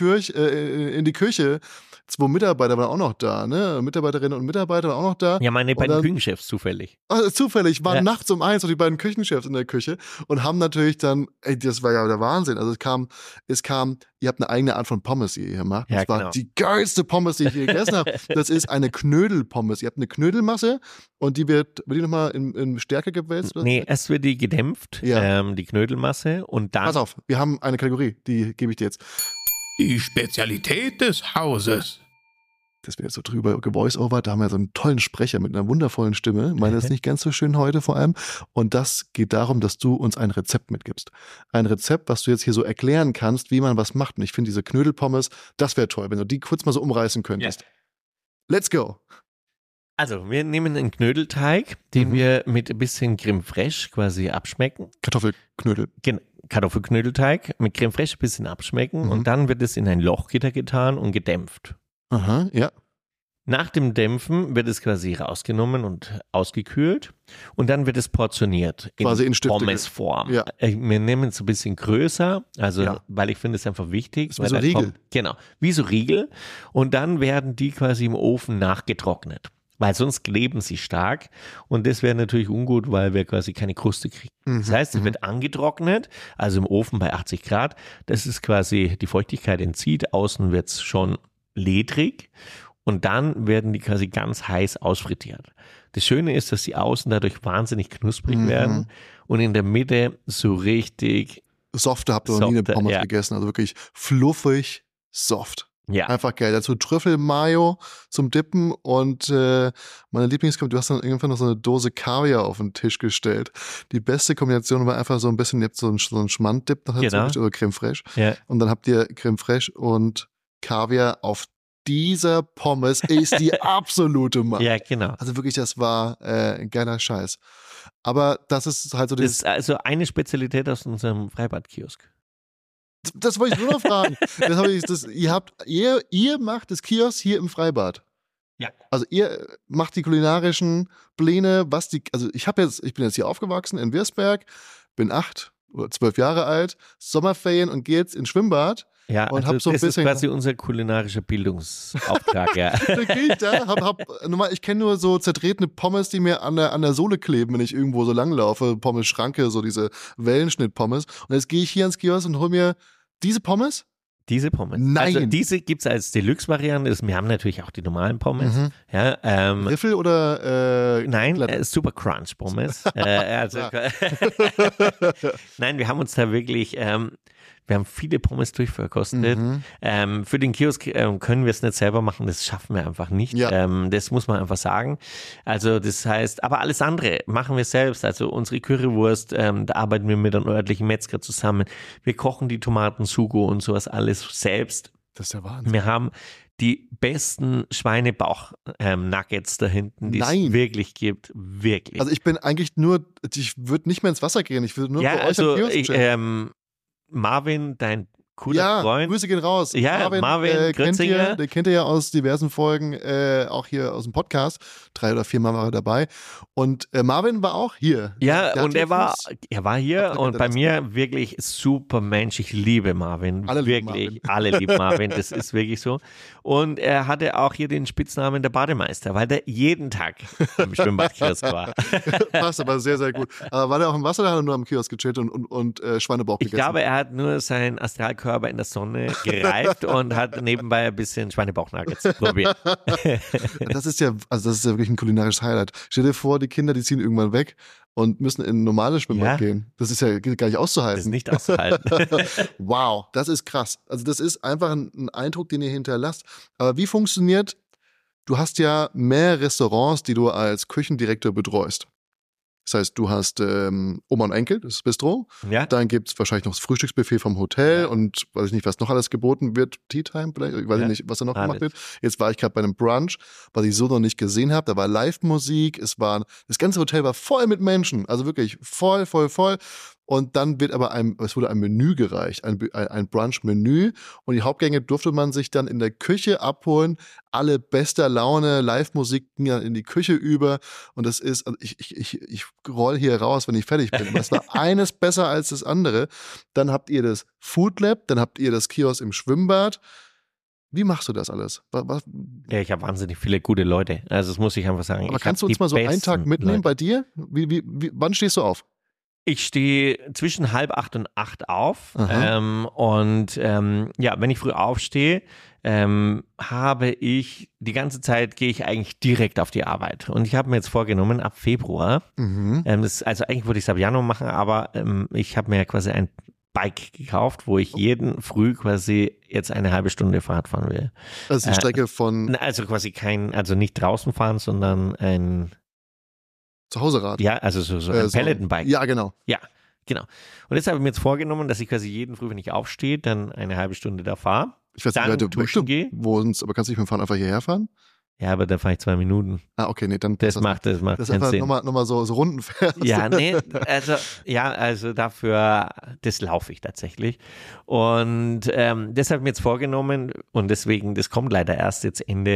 Küche. 2 Mitarbeiter waren auch noch da, ne? Mitarbeiterinnen und Mitarbeiter waren auch noch da. Ja, meine beiden Küchenchefs zufällig. Zufällig waren nachts um 1 noch die beiden Küchenchefs in der Küche und haben natürlich dann, das war ja der Wahnsinn. Also es kam, ihr habt eine eigene Art von Pommes, die ihr hier macht. Das war die geilste Pommes, die ich je gegessen habe. Das ist eine Knödelpommes. Ihr habt eine Knödelmasse und wird die nochmal in Stärke gewälzt? Oder? Nee, erst wird die gedämpft, die Knödelmasse und dann... Pass auf, wir haben eine Kategorie, die gebe ich dir jetzt. Die Spezialität des Hauses. Das wird jetzt so drüber gevoice-over, da haben wir so einen tollen Sprecher mit einer wundervollen Stimme. Meine ist nicht ganz so schön heute vor allem. Und das geht darum, dass du uns ein Rezept mitgibst. Ein Rezept, was du jetzt hier so erklären kannst, wie man was macht. Und ich finde diese Knödelpommes, das wäre toll, wenn du die kurz mal so umreißen könntest. Let's go! Also, wir nehmen einen Knödelteig, den wir mit ein bisschen Creme Fraiche quasi abschmecken. Kartoffelknödel. Kartoffelknödelteig mit Creme Fraiche ein bisschen abschmecken und dann wird es in ein Lochgitter getan und gedämpft. Aha, ja. Nach dem Dämpfen wird es quasi rausgenommen und ausgekühlt und dann wird es portioniert Quasi in Stifte. Pommesform. Ja. Wir nehmen es ein bisschen größer, also Ja. weil ich finde es einfach wichtig. Ist wie so weil da Riegel. Genau, wie so Riegel und dann werden die quasi im Ofen nachgetrocknet. Weil sonst kleben sie stark und das wäre natürlich ungut, weil wir quasi keine Kruste kriegen. Das heißt, es wird angetrocknet, also im Ofen bei 80 Grad. Das ist quasi die Feuchtigkeit entzieht, außen wird es schon ledrig und dann werden die quasi ganz heiß ausfrittiert. Das Schöne ist, dass die Außen dadurch wahnsinnig knusprig werden und in der Mitte so richtig Softe habt ihr noch nie eine Softe, Pommes ja. gegessen, also wirklich fluffig, soft. Ja. Einfach geil. Dazu Trüffel-Mayo zum Dippen und meine Lieblingskombi, du hast dann irgendwann noch so eine Dose Kaviar auf den Tisch gestellt. Die beste Kombination war einfach so ein bisschen, ihr habt so einen Schmand-Dip noch dazu, Genau. oder Creme Fraiche. Ja. Und dann habt ihr Creme Fraiche und Kaviar auf dieser Pommes ist die absolute Macht. Ja, genau. Also wirklich, das war ein geiler Scheiß. Aber das ist halt so Das dieses, ist also eine Spezialität aus unserem Freibadkiosk. das wollte ich nur noch fragen. Ihr macht das Kiosk hier im Freibad. Ja. Also ihr macht die kulinarischen Pläne, also ich bin jetzt hier aufgewachsen in Wirsberg, bin 8 oder 12 Jahre alt, Sommerferien und gehe jetzt ins Schwimmbad. Ja, Und also hab so ein das bisschen- ist quasi unser kulinarischer Bildungsauftrag, ja. Da gehe ich da, ich kenne nur so zertretene Pommes, die mir an der Sohle kleben, wenn ich irgendwo so langlaufe, Pommes-Schranke, so diese Wellenschnitt-Pommes. Und jetzt gehe ich hier ans Kiosk und hole mir diese Pommes. Diese Pommes. Nein. Also diese gibt es als Deluxe-Variante. Wir haben natürlich auch die normalen Pommes. Ja, Riffel oder nein, Glatt? Super Crunch Pommes. Nein, wir haben uns da wirklich, wir haben viele Pommes durchverkostet. Für den Kiosk können wir es nicht selber machen, das schaffen wir einfach nicht. Ja. Das muss man einfach sagen. Also das heißt, aber alles andere machen wir selbst. Also unsere Currywurst, da arbeiten wir mit einem örtlichen Metzger zusammen. Wir kochen die Tomaten, Sugo und sowas alles selbst. Das ist der Wahnsinn. Wir haben die besten Schweinebauch-Nuggets da hinten, die Nein. es wirklich gibt. Wirklich. Also ich würde nicht mehr ins Wasser gehen, ich würde nur ja, bei euch also am Kiosk chillen. Marvin, dein cooler Ja, Freund. Grüße gehen raus. Ja, Marvin Grötzinger. Den kennt ihr ja aus diversen Folgen, auch hier aus dem Podcast. 3 oder 4 Mal war er dabei. Und Marvin war auch hier. Ja, Der und hat er war hier Absolut und bei hinterlassen. mir wirklich super Mensch. Ich liebe Marvin. Alle lieben wirklich, alle lieben Marvin. Das ist wirklich so. Und er hatte auch hier den Spitznamen der Bademeister, weil der jeden Tag im Schwimmbadkiosk war. Passt aber sehr, sehr gut. Aber war der auch im Wasser oder hat er nur am Kiosk gechillt und Schweinebauch Ich gegessen? glaube, er hat nur seinen Astralkörper in der Sonne gereift und hat nebenbei ein bisschen Schweinebauchnuggets probiert. Das ist ja wirklich ein kulinarisches Highlight. Stell dir vor, die Kinder, die ziehen irgendwann weg und müssen in ein normales Schwimmbad Ja. gehen. Das ist ja gar nicht Das ist auszuhalten. nicht auszuhalten. Wow, das ist krass. Also das ist einfach ein Eindruck, den ihr hinterlasst. Aber wie funktioniert, du hast ja mehr Restaurants, die du als Küchendirektor betreust. Das heißt, du hast Oma und Enkel, das ist Bistro. Ja? Dann gibt es wahrscheinlich noch das Frühstücksbuffet vom Hotel Ja. und weiß ich nicht, was noch alles geboten wird. Tea Time vielleicht, ich weiß Ja. nicht, was da noch Alles. gemacht wird. Jetzt war ich gerade bei einem Brunch, was ich so noch nicht gesehen habe. Da war Live-Musik, das ganze Hotel war voll mit Menschen, also wirklich voll. Und dann wird aber es wurde ein Menü gereicht, ein Brunch-Menü. Und die Hauptgänge durfte man sich dann in der Küche abholen. Alle bester Laune, Live-Musik ging dann in die Küche über. Und das ist, also ich roll hier raus, wenn ich fertig bin. Das war eines besser als das andere. Dann habt ihr das Food Lab, dann habt ihr das Kiosk im Schwimmbad. Wie machst du das alles? Ja, ich habe wahnsinnig viele gute Leute. Also das muss ich einfach sagen. Aber Ich kannst du hab uns die mal so einen besten Tag mitnehmen Leute. bei dir? Wann stehst du auf? Ich stehe zwischen 7:30 und 8 auf. Aha. Wenn ich früh aufstehe, habe ich die ganze Zeit, gehe ich eigentlich direkt auf die Arbeit. Und ich habe mir jetzt vorgenommen, ab Februar, also eigentlich wollte ich es ab Januar machen, aber ich habe mir quasi ein Bike gekauft, wo ich jeden früh quasi jetzt eine halbe Stunde Fahrrad fahren will. Das ist die Strecke von Also quasi also nicht draußen fahren, sondern ein, Zuhause-Rad. ja, also so ein Peloton-Bike. Ja, genau. Ja, genau. Und jetzt habe ich mir jetzt vorgenommen, dass ich quasi jeden früh, wenn ich aufstehe, dann eine halbe Stunde da fahre. Ich weiß Dann nicht, wer duschen gehe. aber kannst du nicht mit dem Fahren einfach hierher fahren? Ja, aber da fahre ich 2 Minuten. Ah, okay, nee, dann Das macht das keinen einfach Sinn. nochmal so Runden fährst. Ja, nee, also dafür, das laufe ich tatsächlich. Und das habe ich mir jetzt vorgenommen und deswegen, das kommt leider erst jetzt Ende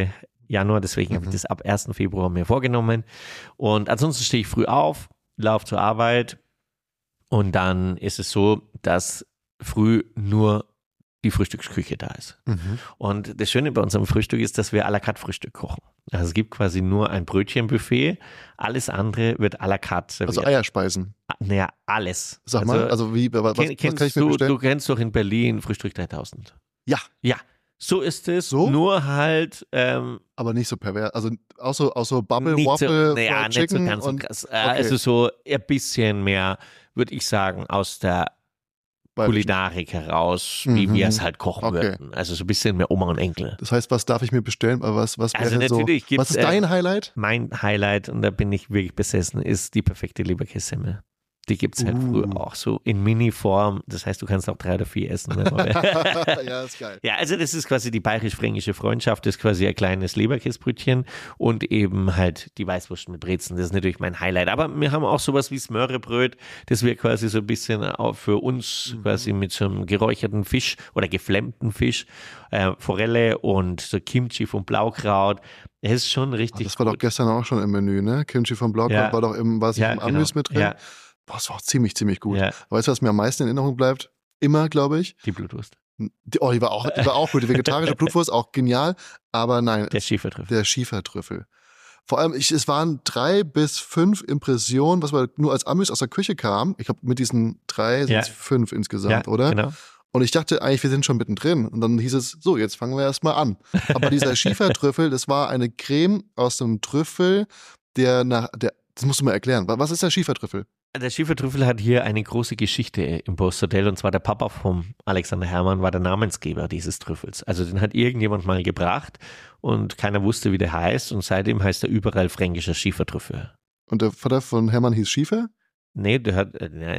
Januar, deswegen habe ich das ab 1. Februar mir vorgenommen. Und ansonsten stehe ich früh auf, laufe zur Arbeit und dann ist es so, dass früh nur die Frühstücksküche da ist. Und das Schöne bei unserem Frühstück ist, dass wir à la carte Frühstück kochen. Also es gibt quasi nur ein Brötchenbuffet, alles andere wird à la carte serviert. Also Eierspeisen. Naja, alles. Sag mal, was kann ich mir bestellen? Du kennst doch in Berlin Frühstück 3000. Ja. Ja, so ist es, So? nur halt Aber nicht so pervers. Also auch so Bubble, nicht Waffle, so, naja, Fried nicht so Chicken ganz so und krass. Also so ein bisschen mehr, würde ich sagen, aus der Kulinarik heraus, wie wir es halt kochen würden. Also so ein bisschen mehr Oma und Enkel. Das heißt, was darf ich mir bestellen? Was Also wäre natürlich so? gibt's, Was ist dein Highlight? Mein Highlight, und da bin ich wirklich besessen, ist die perfekte Leberkässemmel. Die gibt es halt früher auch so in Mini-Form. Das heißt, du kannst auch 3 oder 4 essen. Ja, ist geil. Ja, also das ist quasi die bayerisch-fränkische Freundschaft. Das ist quasi ein kleines Leberkäsbrötchen und eben halt die Weißwurst mit Brezen. Das ist natürlich mein Highlight. Aber wir haben auch sowas wie Smörrebröt. Das wir quasi so ein bisschen auch für uns quasi mit so einem geräucherten Fisch oder geflammten Fisch, Forelle und so Kimchi vom Blaukraut. Es ist schon richtig Das war doch gestern auch schon im Menü, ne? Kimchi vom Blaukraut war doch im Amüs mit drin. Ja. Boah, das war auch ziemlich gut. Ja. Weißt du, was mir am meisten in Erinnerung bleibt? Immer, glaube ich. Die Blutwurst. Die war auch gut. Die vegetarische Blutwurst, auch genial. Aber nein. Der Schiefertrüffel. Der Schiefertrüffel. Vor allem, es waren 3 bis 5 Impressionen, was nur als Amüs aus der Küche kam. Ich glaube, mit diesen 3 sind es 5 insgesamt, oder? Genau. Und ich dachte eigentlich, wir sind schon mittendrin. Und dann hieß es, so, jetzt fangen wir erstmal an. Aber dieser Schiefertrüffel, das war eine Creme aus einem Trüffel, das musst du mal erklären. Was ist der Schiefertrüffel? Der Schiefertrüffel hat hier eine große Geschichte im Posthotel, und zwar der Papa vom Alexander Herrmann war der Namensgeber dieses Trüffels. Also den hat irgendjemand mal gebracht und keiner wusste, wie der heißt, und seitdem heißt er überall fränkischer Schiefertrüffel. Und der Vater von Hermann hieß Schiefer? Nee, er hat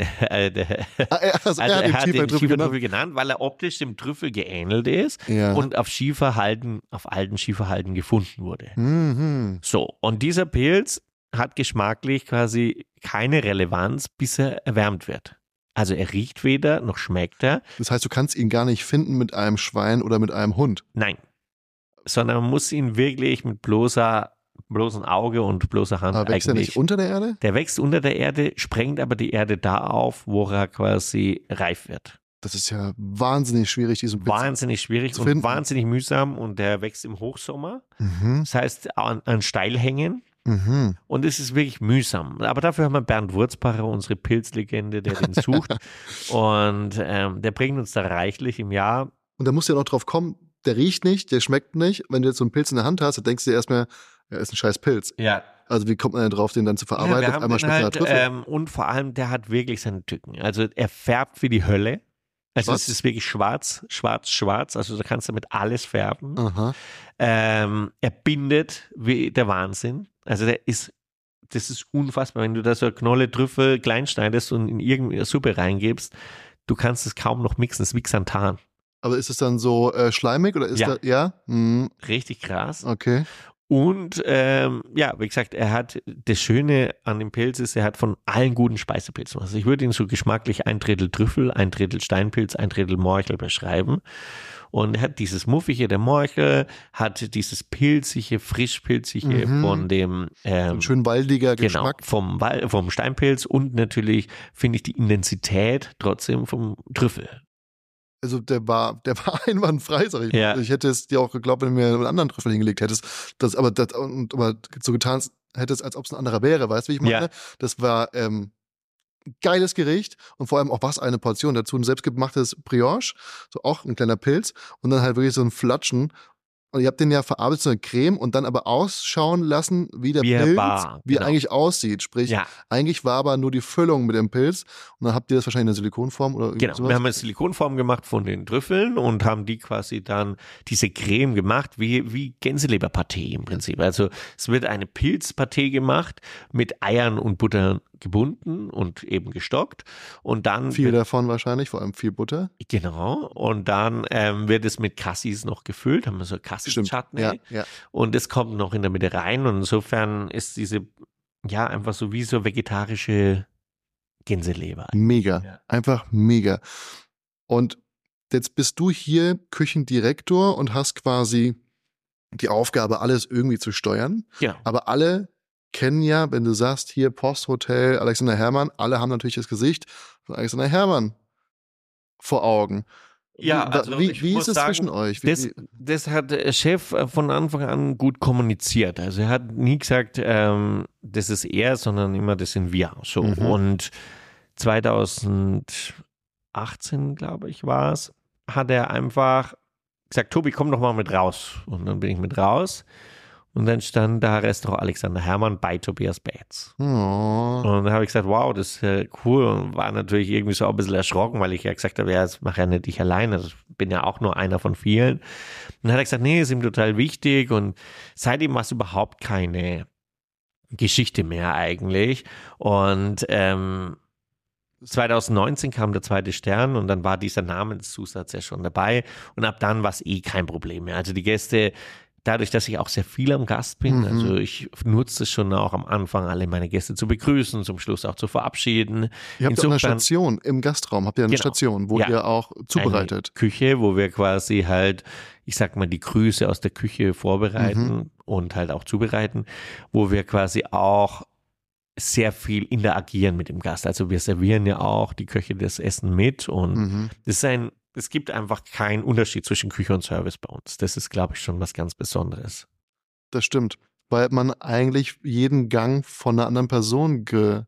den Schiefertrüffel genannt, weil er optisch dem Trüffel geähnelt ist und auf alten Schieferhalden gefunden wurde. So, und dieser Pilz hat geschmacklich quasi keine Relevanz, bis er erwärmt wird. Also er riecht weder, noch schmeckt er. Das heißt, du kannst ihn gar nicht finden mit einem Schwein oder mit einem Hund? Nein, sondern man muss ihn wirklich mit bloßem Auge und bloßer Hand aber wächst er nicht unter der Erde? Der wächst unter der Erde, sprengt aber die Erde da auf, wo er quasi reif wird. Das ist ja wahnsinnig schwierig, diesen Pilz wahnsinnig schwierig zu und finden. Wahnsinnig mühsam, und der wächst im Hochsommer. Das heißt an Steilhängen. Und es ist wirklich mühsam. Aber dafür haben wir Bernd Wurzbacher, unsere Pilzlegende, der den sucht. Und der bringt uns da reichlich im Jahr. Und da musst du ja noch drauf kommen, der riecht nicht, der schmeckt nicht. Wenn du jetzt so einen Pilz in der Hand hast, dann denkst du dir erstmal, ja, ist ein scheiß Pilz. Ja. Also wie kommt man denn drauf, den dann zu verarbeiten? Ja, Einmal schmeckt Trüffel. Und vor allem, der hat wirklich seine Tücken. Also er färbt wie die Hölle. Also es ist wirklich schwarz. Also da kannst du damit alles färben. Er bindet wie der Wahnsinn. Also das ist unfassbar. Wenn du da so eine Knolle Trüffel klein schneidest und in irgendeine Suppe reingibst, du kannst es kaum noch mixen. Das ist wie Xanthan. Aber ist es dann so schleimig oder ist Richtig krass. Okay. Und wie gesagt, er hat das Schöne an dem Pilz ist, er hat von allen guten Speisepilzen. Also ich würde ihn so geschmacklich 1/3 Trüffel, 1/3 Steinpilz, 1/3 Morchel beschreiben. Und er hat dieses Muffige, der Morchel, hat dieses Pilzige, Frischpilzige von dem schön waldiger Geschmack. Vom Steinpilz, und natürlich finde ich die Intensität trotzdem vom Trüffel. Also der war einwandfrei, sag ich mal. Ja. Ich hätte es dir auch geglaubt, wenn du mir einen anderen Trüffel hingelegt hättest. Aber so getan hättest, als ob es ein anderer wäre, weißt du, wie ich meine? Ja. Das war geiles Gericht und vor allem auch was eine Portion. Dazu ein selbstgemachtes Brioche, so auch ein kleiner Pilz und dann halt wirklich so ein Flatschen. Und ihr habt den ja verarbeitet, so eine Creme, und dann aber ausschauen lassen, wie der Pilz, er eigentlich aussieht. Sprich, eigentlich war aber nur die Füllung mit dem Pilz, und dann habt ihr das wahrscheinlich in der Silikonform oder irgendwie sowas? Wir haben eine Silikonform gemacht von den Trüffeln und haben die quasi dann diese Creme gemacht, wie Gänseleberpaté im Prinzip. Also es wird eine Pilzpaté gemacht, mit Eiern und Butter gebunden und eben gestockt, und dann viel davon wahrscheinlich, vor allem viel Butter. Genau, und dann wird es mit Cassis noch gefüllt, haben wir so Cassis-Chutney, und es kommt noch in der Mitte rein, und insofern ist diese einfach so wie so vegetarische Gänseleber. Mega, einfach mega. Und jetzt bist du hier Küchendirektor und hast quasi die Aufgabe, alles irgendwie zu steuern. Ja. Aber alle kennen ja, wenn du sagst, hier Posthotel Alexander Herrmann, alle haben natürlich das Gesicht von Alexander Herrmann vor Augen. Ja, also ich wie muss ist es sagen, zwischen euch? das hat der Chef von Anfang an gut kommuniziert. Also er hat nie gesagt, das ist er, sondern immer, das sind wir. So. Und 2018, glaube ich, war es, hat er einfach gesagt, Tobi, komm doch mal mit raus. Und dann bin ich mit raus. Und dann stand da Restaurant Alexander Herrmann bei Tobias Baetz. Oh. Und dann habe ich gesagt, wow, das ist ja cool. Und war natürlich irgendwie so ein bisschen erschrocken, weil ich ja gesagt habe, ja, das mache ja nicht ich alleine. Ich bin ja auch nur einer von vielen. Und dann hat er gesagt, nee, ist ihm total wichtig. Und seitdem war es überhaupt keine Geschichte mehr eigentlich. Und 2019 kam der zweite Stern und dann war dieser Namenszusatz ja schon dabei. Und ab dann war es kein Problem mehr. Also die Gäste, dadurch, dass ich auch sehr viel am Gast bin, also ich nutze es schon auch am Anfang, alle meine Gäste zu begrüßen, zum Schluss auch zu verabschieden. Ihr habt ja eine Station im Gastraum, habt ihr eine Station, wo ihr auch zubereitet. Eine Küche, wo wir quasi halt, ich sag mal, die Grüße aus der Küche vorbereiten und halt auch zubereiten, wo wir quasi auch sehr viel interagieren mit dem Gast. Also wir servieren ja auch die Köche das Essen mit und es gibt einfach keinen Unterschied zwischen Küche und Service bei uns. Das ist, glaube ich, schon was ganz Besonderes. Das stimmt, weil man eigentlich jeden Gang von einer anderen Person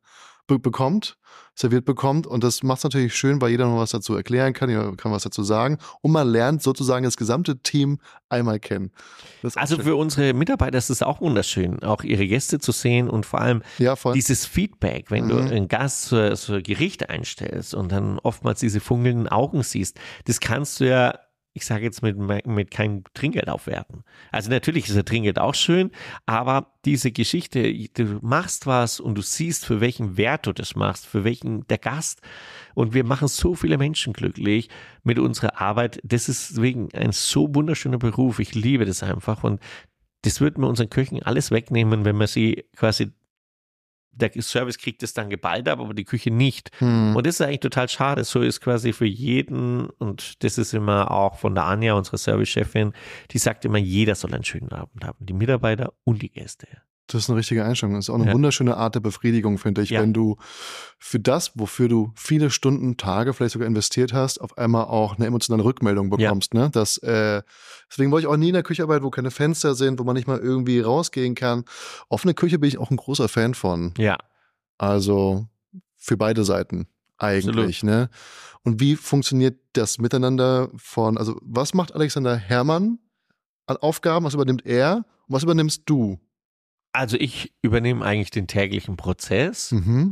serviert bekommt und das macht es natürlich schön, weil jeder noch was dazu erklären kann, jeder kann was dazu sagen und man lernt sozusagen das gesamte Team einmal kennen. Also für unsere Mitarbeiter ist es auch wunderschön, auch ihre Gäste zu sehen und vor allem dieses Feedback, wenn du einen Gast so Gericht einstellst und dann oftmals diese funkelnden Augen siehst, das kannst du ja, ich sage jetzt mit keinem Trinkgeld aufwerten. Also natürlich ist der Trinkgeld auch schön, aber diese Geschichte, du machst was und du siehst, für welchen Wert du das machst, für welchen der Gast. Und wir machen so viele Menschen glücklich mit unserer Arbeit. Das ist deswegen ein so wunderschöner Beruf. Ich liebe das einfach und das würden wir unseren Köchen alles wegnehmen, wenn wir sie quasi, der Service kriegt es dann geballt ab, aber die Küche nicht. Und das ist eigentlich total schade. So ist quasi für jeden, und das ist immer auch von der Anja, unsere Servicechefin, die sagt immer, jeder soll einen schönen Abend haben. Die Mitarbeiter und die Gäste. Das ist eine richtige Einstellung. Das ist auch eine wunderschöne Art der Befriedigung, finde ich, wenn du für das, wofür du viele Stunden, Tage vielleicht sogar investiert hast, auf einmal auch eine emotionale Rückmeldung bekommst. Ne? Deswegen wollte ich auch nie in der Küche arbeiten, wo keine Fenster sind, wo man nicht mal irgendwie rausgehen kann. Offene Küche bin ich auch ein großer Fan von. Ja. Also für beide Seiten eigentlich. Ne? Und wie funktioniert das Miteinander also was macht Alexander Herrmann an Aufgaben, was übernimmt er und was übernimmst du? Also ich übernehme eigentlich den täglichen Prozess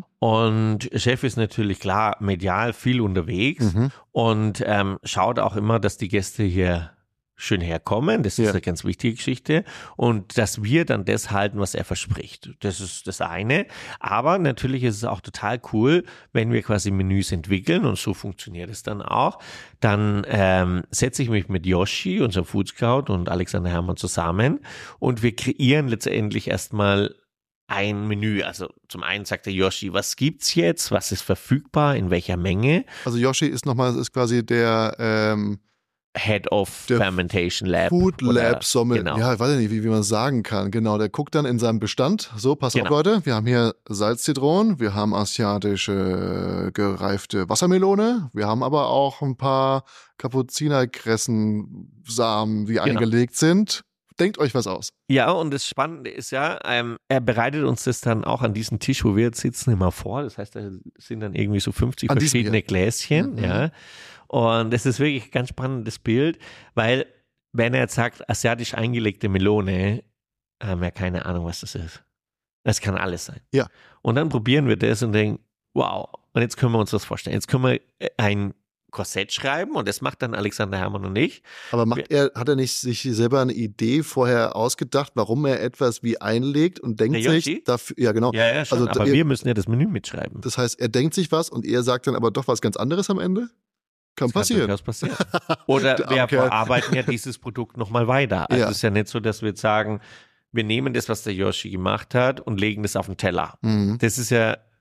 und Chef ist natürlich klar medial viel unterwegs und schaut auch immer, dass die Gäste hier schön herkommen. Das ist eine ganz wichtige Geschichte. Und dass wir dann das halten, was er verspricht. Das ist das eine. Aber natürlich ist es auch total cool, wenn wir quasi Menüs entwickeln und so funktioniert es dann auch. Dann setze ich mich mit Yoshi, unserem Food Scout und Alexander Herrmann zusammen und wir kreieren letztendlich erstmal ein Menü. Also zum einen sagt der Yoshi, was gibt's jetzt? Was ist verfügbar? In welcher Menge? Also Yoshi ist quasi der Head of Fermentation Lab. Food Lab Sommelier. Genau. Ja, ich weiß nicht, wie man es sagen kann. Genau, der guckt dann in seinem Bestand. So, pass auf, Leute. Wir haben hier Salzzitronen, wir haben asiatische gereifte Wassermelone, wir haben aber auch ein paar Kapuzinerkressensamen, die eingelegt sind. Denkt euch was aus. Ja, und das Spannende ist ja, er bereitet uns das dann auch an diesen Tisch, wo wir jetzt sitzen, immer vor. Das heißt, da sind dann irgendwie so 50 verschiedene Gläschen. Ja. Und das ist wirklich ein ganz spannendes Bild, weil wenn er jetzt sagt, asiatisch eingelegte Melone, haben wir keine Ahnung, was das ist. Das kann alles sein. Ja. Und dann probieren wir das und denken, wow, und jetzt können wir uns das vorstellen. Jetzt können wir ein Korsett schreiben und das macht dann Alexander Herrmann und ich. Aber hat er nicht sich selber eine Idee vorher ausgedacht, warum er etwas wie einlegt und denkt sich dafür, ja genau. Ja, schon, also, aber wir müssen ja das Menü mitschreiben. Das heißt, er denkt sich was und er sagt dann aber doch was ganz anderes am Ende? Kann passieren. Oder wir verarbeiten ja dieses Produkt nochmal weiter. Also es ist ja nicht so, dass wir jetzt sagen, wir nehmen das, was der Yoshi gemacht hat und legen das auf den Teller. Das ist ja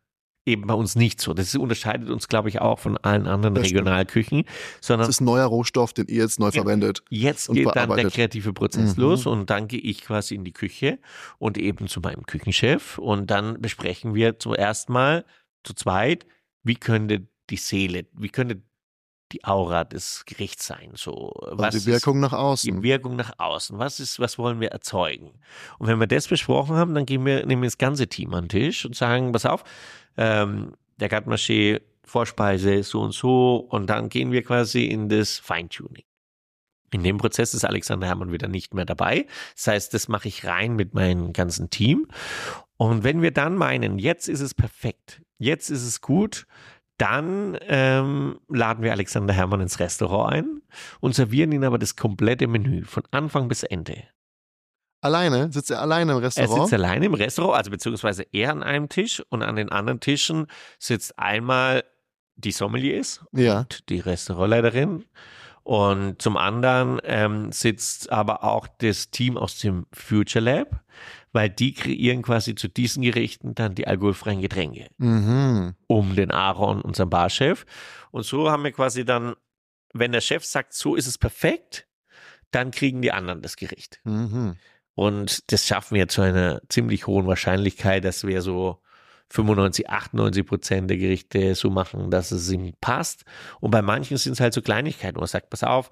eben bei uns nicht so. Das unterscheidet uns, glaube ich, auch von allen anderen Regionalküchen. Sondern das ist ein neuer Rohstoff, den ihr jetzt neu verwendet. Jetzt geht dann der kreative Prozess los und dann gehe ich quasi in die Küche und eben zu meinem Küchenchef und dann besprechen wir zuerst mal zu zweit, wie könnte die Seele, wie könnte die Aura des Gerichts sein? So, was die Wirkung nach außen. Die Wirkung nach außen. Was wollen wir erzeugen? Und wenn wir das besprochen haben, dann nehmen wir das ganze Team an den Tisch und sagen, pass auf, der Garde-Manger, Vorspeise, so und so, und dann gehen wir quasi in das Feintuning. In dem Prozess ist Alexander Herrmann wieder nicht mehr dabei. Das heißt, das mache ich rein mit meinem ganzen Team. Und wenn wir dann meinen, jetzt ist es perfekt, jetzt ist es gut, dann laden wir Alexander Herrmann ins Restaurant ein und servieren ihn aber das komplette Menü von Anfang bis Ende. Alleine? Sitzt er alleine im Restaurant? Er sitzt alleine im Restaurant, also beziehungsweise er an einem Tisch und an den anderen Tischen sitzt einmal die Sommeliers und die Restaurantleiterin und zum anderen sitzt aber auch das Team aus dem Future Lab, weil die kreieren quasi zu diesen Gerichten dann die alkoholfreien Getränke um den Aaron, unseren Barchef. Und so haben wir quasi dann, wenn der Chef sagt, so ist es perfekt, dann kriegen die anderen das Gericht. Und das schaffen wir zu einer ziemlich hohen Wahrscheinlichkeit, dass wir so 95-98% der Gerichte so machen, dass es ihm passt. Und bei manchen sind es halt so Kleinigkeiten, wo man sagt, pass auf,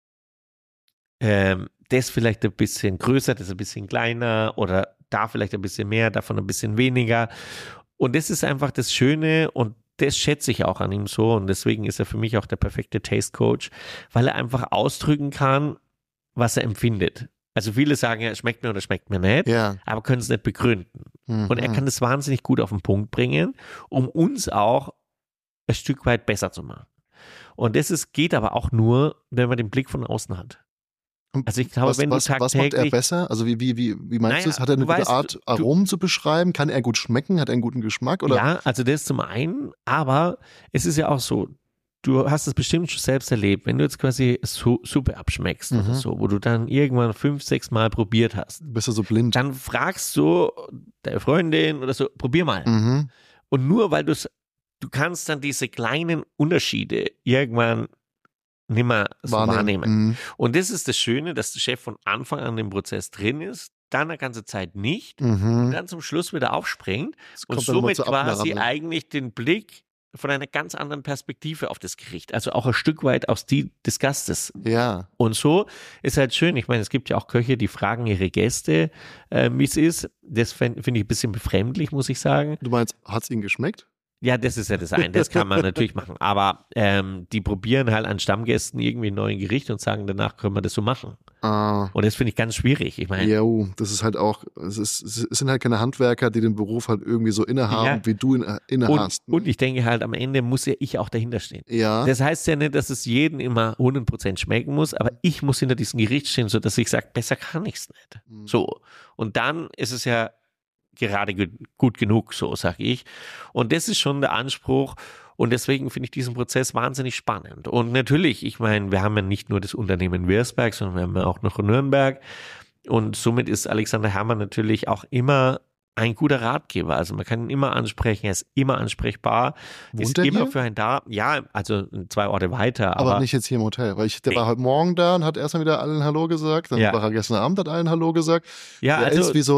das vielleicht ein bisschen größer, das ein bisschen kleiner oder da vielleicht ein bisschen mehr, davon ein bisschen weniger. Und das ist einfach das Schöne und das schätze ich auch an ihm so und deswegen ist er für mich auch der perfekte Taste Coach, weil er einfach ausdrücken kann, was er empfindet. Also viele sagen ja, es schmeckt mir oder schmeckt mir nicht, aber können es nicht begründen. Und er kann das wahnsinnig gut auf den Punkt bringen, um uns auch ein Stück weit besser zu machen. Und das geht aber auch nur, wenn man den Blick von außen hat. Also ich glaube, wenn du tagtäglich... Was macht er besser? Also wie meinst du es? Hat er eine gute Art, Aromen zu beschreiben? Kann er gut schmecken? Hat er einen guten Geschmack? Oder? Ja, also das zum einen, aber es ist ja auch so, du hast es bestimmt schon selbst erlebt, wenn du jetzt quasi Suppe abschmeckst oder so, wo du dann irgendwann 5-6 Mal probiert hast. Bist du so blind? Dann fragst du deine Freundin oder so, probier mal. Und nur weil du kannst dann diese kleinen Unterschiede irgendwann nicht mehr so wahrnehmen. Und das ist das Schöne, dass der Chef von Anfang an im Prozess drin ist, dann eine ganze Zeit nicht und dann zum Schluss wieder aufspringt und somit quasi eigentlich den Blick von einer ganz anderen Perspektive auf das Gericht, also auch ein Stück weit aus des Gastes. Ja. Und so ist halt schön, ich meine, es gibt ja auch Köche, die fragen ihre Gäste, wie es ist. Das finde ich ein bisschen befremdlich, muss ich sagen. Du meinst, hat es ihnen geschmeckt? Ja, das ist ja das eine, das kann man natürlich machen, aber die probieren halt an Stammgästen irgendwie ein neues Gericht und sagen, danach können wir das so machen. Und das finde ich ganz schwierig. Ich meine, ja, das ist halt auch, es sind halt keine Handwerker, die den Beruf halt irgendwie so innehaben, wie du ihn innehast. Und ich denke halt, am Ende muss ja ich auch dahinter stehen. Ja. Das heißt ja nicht, dass es jedem immer 100% schmecken muss, aber ich muss hinter diesem Gericht stehen, sodass ich sage, besser kann ich es nicht. So. Und dann ist es ja gerade gut genug, so sage ich. Und das ist schon der Anspruch und deswegen finde ich diesen Prozess wahnsinnig spannend. Und natürlich, ich meine, wir haben ja nicht nur das Unternehmen Wirsberg, sondern wir haben ja auch noch Nürnberg und somit ist Alexander Herrmann natürlich auch immer ein guter Ratgeber. Also man kann ihn immer ansprechen, er ist immer ansprechbar, ist immer hier? Für einen da. Ja, also 2 Orte weiter. Aber nicht jetzt hier im Hotel, weil der war heute Morgen da und hat erstmal wieder allen Hallo gesagt, dann war er gestern Abend, hat allen Hallo gesagt. Ja, er ist wie so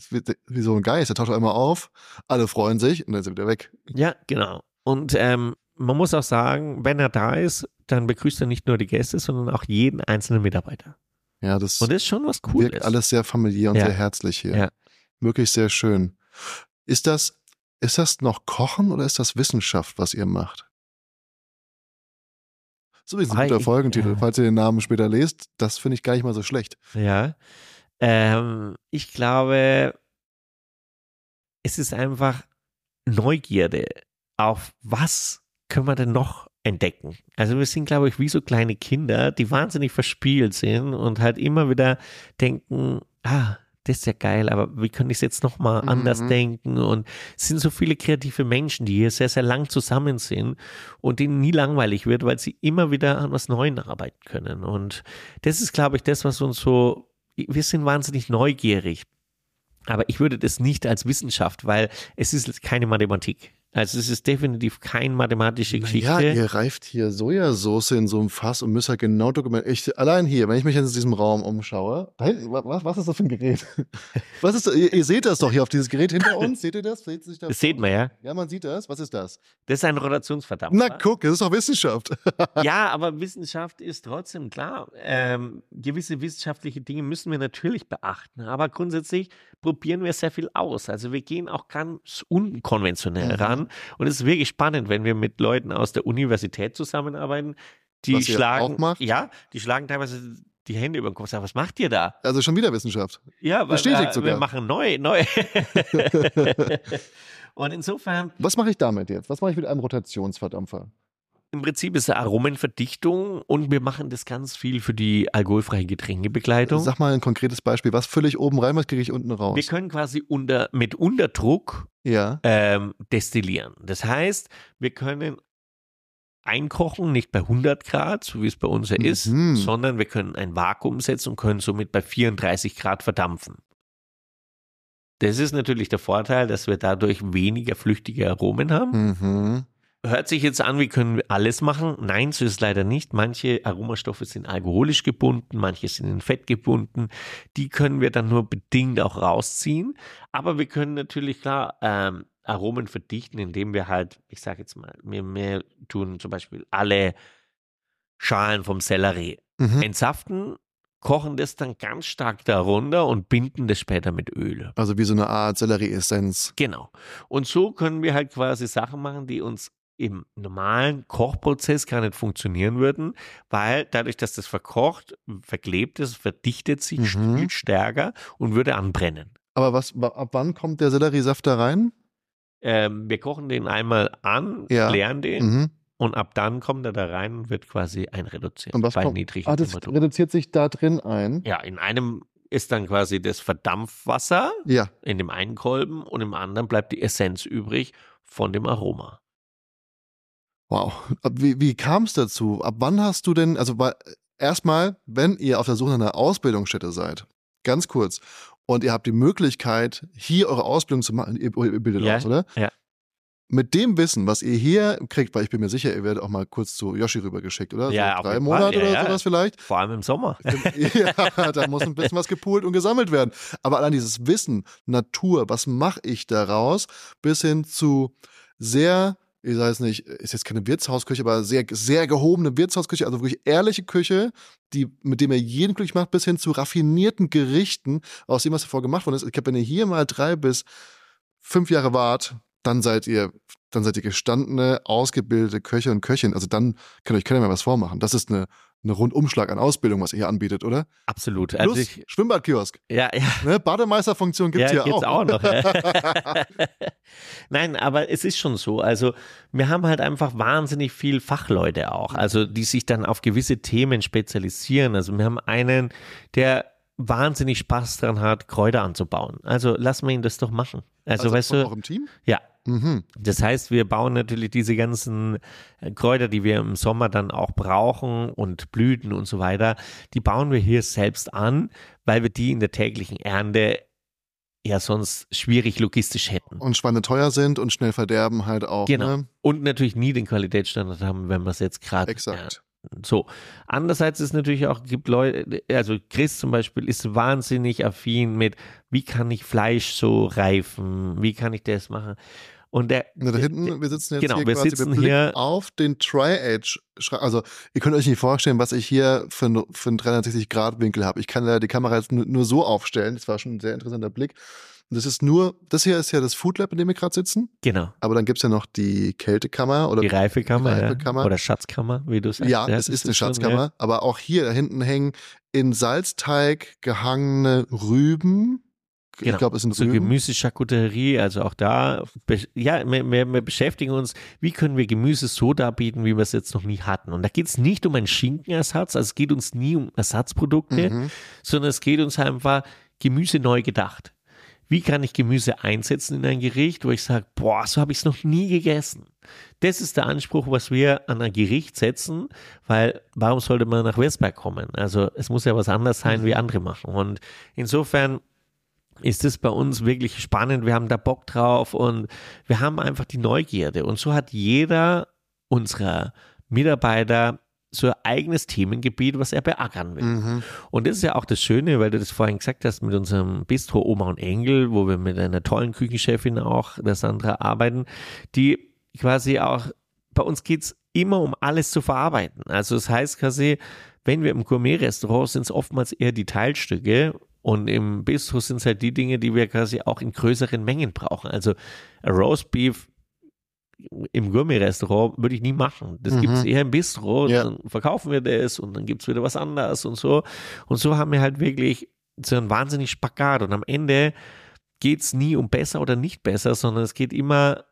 ein Geist, der taucht einmal auf, alle freuen sich und dann ist er wieder weg. Ja, genau. Und man muss auch sagen, wenn er da ist, dann begrüßt er nicht nur die Gäste, sondern auch jeden einzelnen Mitarbeiter. Ja, und das ist schon was Cooles. Wirkt alles sehr familiär und sehr herzlich hier. Ja. Wirklich sehr schön. Ist das noch Kochen oder ist das Wissenschaft, was ihr macht? So wie ein guter Folgentitel, falls ihr den Namen später lest, das finde ich gar nicht mal so schlecht. Ja, ich glaube, es ist einfach Neugierde auf was können wir denn noch entdecken. Also wir sind, glaube ich, wie so kleine Kinder, die wahnsinnig verspielt sind und halt immer wieder denken, das ist ja geil, aber wie könnte ich es jetzt nochmal anders denken? Und es sind so viele kreative Menschen, die hier sehr, sehr lang zusammen sind und denen nie langweilig wird, weil sie immer wieder an was Neuem arbeiten können. Und das ist, glaube ich, das, was uns so, wir sind wahnsinnig neugierig. Aber ich würde das nicht als Wissenschaft, weil es ist keine Mathematik. Also es ist definitiv keine mathematische Geschichte. Ja, ihr reift hier Sojasauce in so einem Fass und müsst halt genau dokumentieren. Allein hier, wenn ich mich in diesem Raum umschaue, da hinten, was ist das für ein Gerät? Was ist das? Ihr seht das doch hier auf dieses Gerät hinter uns. Seht ihr das? Das sieht man, ja. Ja, man sieht das. Was ist das? Das ist ein Rotationsverdampfer. Na guck, das ist doch Wissenschaft. Ja, aber Wissenschaft ist trotzdem klar. Gewisse wissenschaftliche Dinge müssen wir natürlich beachten. Aber grundsätzlich probieren wir sehr viel aus. Also wir gehen auch ganz unkonventionell ran. Und es ist wirklich spannend, wenn wir mit Leuten aus der Universität zusammenarbeiten, die Was ihr schlagen, auch macht? ja, die schlagen teilweise die Hände über den Kopf und sagen, was macht ihr da? Also schon wieder Wissenschaft. Ja, weil Bestätigt wir sogar. machen neu. Und insofern, Was mache ich damit jetzt? Was mache ich mit einem Rotationsverdampfer? im Prinzip ist es Aromenverdichtung und wir machen das ganz viel für die alkoholfreie Getränkebegleitung. Sag mal ein konkretes Beispiel. Was fülle ich oben rein, was kriege ich unten raus? Wir können quasi mit Unterdruck Ja. destillieren. Das heißt, wir können einkochen, nicht bei 100 Grad, so wie es bei uns ja ist, sondern wir können ein Vakuum setzen und können somit bei 34 Grad verdampfen. Das ist natürlich der Vorteil, dass wir dadurch weniger flüchtige Aromen haben. Hört sich jetzt an, wie können wir alles machen? Nein, so ist es leider nicht. Manche Aromastoffe sind alkoholisch gebunden, manche sind in Fett gebunden. Die können wir dann nur bedingt auch rausziehen. Aber wir können natürlich klar Aromen verdichten, indem wir halt, ich sage jetzt mal, wir tun zum Beispiel alle Schalen vom Sellerie entsaften, kochen das dann ganz stark darunter und binden das später mit Öl. Also wie so eine Art Sellerie-Essenz. Genau. Und so können wir halt quasi Sachen machen, die uns im normalen Kochprozess gar nicht funktionieren würden, weil dadurch, dass das verkocht, verklebt ist, verdichtet sich viel stärker und würde anbrennen. Aber ab wann kommt der Selleriesaft da rein? Wir kochen den einmal an, leeren den und ab dann kommt er da rein und wird quasi einreduziert. Und was bei kommt? niedrigen Das Temperatur. reduziert sich da drin ein? Ja, in einem ist dann quasi das Verdampfwasser Ja. in dem einen Kolben und im anderen bleibt die Essenz übrig von dem Aroma. Wow. Wie kam es dazu? Ab wann hast du denn, also erstmal, wenn ihr auf der Suche nach einer Ausbildungsstätte seid, ganz kurz, und ihr habt die Möglichkeit, hier eure Ausbildung zu machen, ihr bildet aus, oder? Ja. Mit dem Wissen, was ihr hier kriegt, weil ich bin mir sicher, ihr werdet auch mal kurz zu Yoshi rübergeschickt, oder? Ja, so auf 3 jeden Monate Fall. Ja, oder sowas vielleicht. Vor allem im Sommer. Ja, da muss ein bisschen was gepoolt und gesammelt werden. Aber allein dieses Wissen, Natur, was mache ich daraus, bis hin zu sehr, ich weiß nicht, ist jetzt keine Wirtshausküche, aber sehr, sehr gehobene Wirtshausküche, also wirklich ehrliche Küche, mit dem ihr jeden glücklich macht, bis hin zu raffinierten Gerichten, aus dem, was davor gemacht worden ist. Ich glaube, wenn ihr hier mal 3 bis 5 Jahre wart, dann seid ihr gestandene, ausgebildete Köche und Köchin. Also dann kann euch keiner mehr was vormachen. Das ist eine Rundumschlag an Ausbildung, was ihr hier anbietet, oder? Absolut. Plus Schwimmbadkiosk. Ja. Ne? Bademeisterfunktion gibt es hier gibt's auch. noch. Nein, aber es ist schon so. Also wir haben halt einfach wahnsinnig viel Fachleute auch, also die sich dann auf gewisse Themen spezialisieren. Also wir haben einen, der wahnsinnig Spaß daran hat, Kräuter anzubauen. Also lassen wir ihn das doch machen. Also weißt du, auch im Team? Ja. Das heißt, wir bauen natürlich diese ganzen Kräuter, die wir im Sommer dann auch brauchen und Blüten und so weiter, die bauen wir hier selbst an, weil wir die in der täglichen Ernte ja sonst schwierig logistisch hätten. Und Schweine teuer sind und schnell verderben halt auch. Genau. Ne? Und natürlich nie den Qualitätsstandard haben, wenn wir es jetzt gerade. Exakt. So. Andererseits ist natürlich auch, gibt Leute, also Chris zum Beispiel ist wahnsinnig affin mit, wie kann ich Fleisch so reifen, wie kann ich das machen? Und da hinten, wir sitzen jetzt genau, hier wir quasi, sitzen wir blicken hier auf den Tri-Age. Also ihr könnt euch nicht vorstellen, was ich hier für einen 360-Grad-Winkel habe. Ich kann da die Kamera jetzt nur so aufstellen. Das war schon ein sehr interessanter Blick. Und das hier ist ja das Food Lab, in dem wir gerade sitzen. Genau. Aber dann gibt es ja noch die Kältekammer oder die Reifekammer, Reifekammer. Ja. Oder Schatzkammer, wie du sagst. Ja, es ist eine Schatzkammer. Ja. Aber auch hier, da hinten hängen in Salzteig gehangene Rüben. Genau. Ich glaube, es sind so Rüben. Gemüse-Charcuterie, also auch da, ja, wir beschäftigen uns, wie können wir Gemüse so darbieten, wie wir es jetzt noch nie hatten. Und da geht es nicht um einen Schinkenersatz, also es geht uns nie um Ersatzprodukte, sondern es geht uns einfach Gemüse neu gedacht. Wie kann ich Gemüse einsetzen in ein Gericht, wo ich sage, boah, so habe ich es noch nie gegessen. Das ist der Anspruch, was wir an ein Gericht setzen, weil warum sollte man nach Westberg kommen? Also es muss ja was anderes sein, wie andere machen. Und insofern ist es bei uns wirklich spannend. Wir haben da Bock drauf und wir haben einfach die Neugierde. Und so hat jeder unserer Mitarbeiter so ein eigenes Themengebiet, was er beackern will. Und das ist ja auch das Schöne, weil du das vorhin gesagt hast, mit unserem Bistro Oma und Engel, wo wir mit einer tollen Küchenchefin auch, der Sandra, arbeiten, die quasi auch, bei uns geht es immer um alles zu verarbeiten. Also das heißt quasi, wenn wir im Gourmet-Restaurant sind es oftmals eher die Teilstücke und im Bistro sind es halt die Dinge, die wir quasi auch in größeren Mengen brauchen. Also ein Roastbeef im Gourmet-Restaurant würde ich nie machen. Das gibt es eher im Bistro, dann verkaufen wir das und dann gibt es wieder was anderes und so. Und so haben wir halt wirklich so einen wahnsinnig Spagat und am Ende geht es nie um besser oder nicht besser, sondern es geht immer,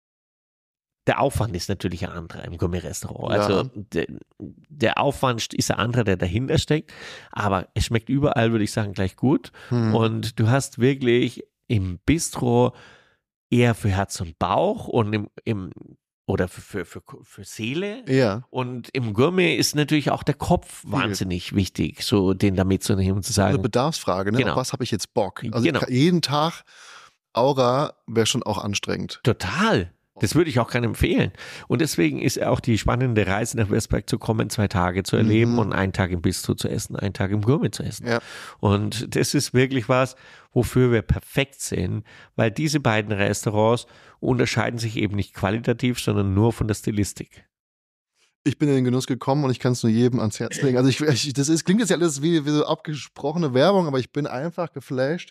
der Aufwand ist natürlich ein anderer im Gourmet-Restaurant. Ja. Also der Aufwand ist ein anderer, der dahinter steckt, aber es schmeckt überall, würde ich sagen, gleich gut. Und du hast wirklich im Bistro eher für Herz und Bauch und oder für Seele. Ja. Und im Gourmet ist natürlich auch der Kopf wahnsinnig wichtig, so den da mitzunehmen und zu sagen. Eine Bedarfsfrage, ne? Genau. Auf was habe ich jetzt Bock? Also Genau. jeden Tag Aura wäre schon auch anstrengend. Total. Das würde ich auch keinem empfehlen. Und deswegen ist auch die spannende Reise nach Westberg zu kommen, 2 Tage zu erleben und einen Tag im Bistro zu essen, einen Tag im Gourmet zu essen. Ja. Und das ist wirklich was, wofür wir perfekt sind, weil diese beiden Restaurants unterscheiden sich eben nicht qualitativ, sondern nur von der Stilistik. Ich bin in den Genuss gekommen und ich kann es nur jedem ans Herz legen. Also klingt jetzt ja alles wie so abgesprochene Werbung, aber ich bin einfach geflasht.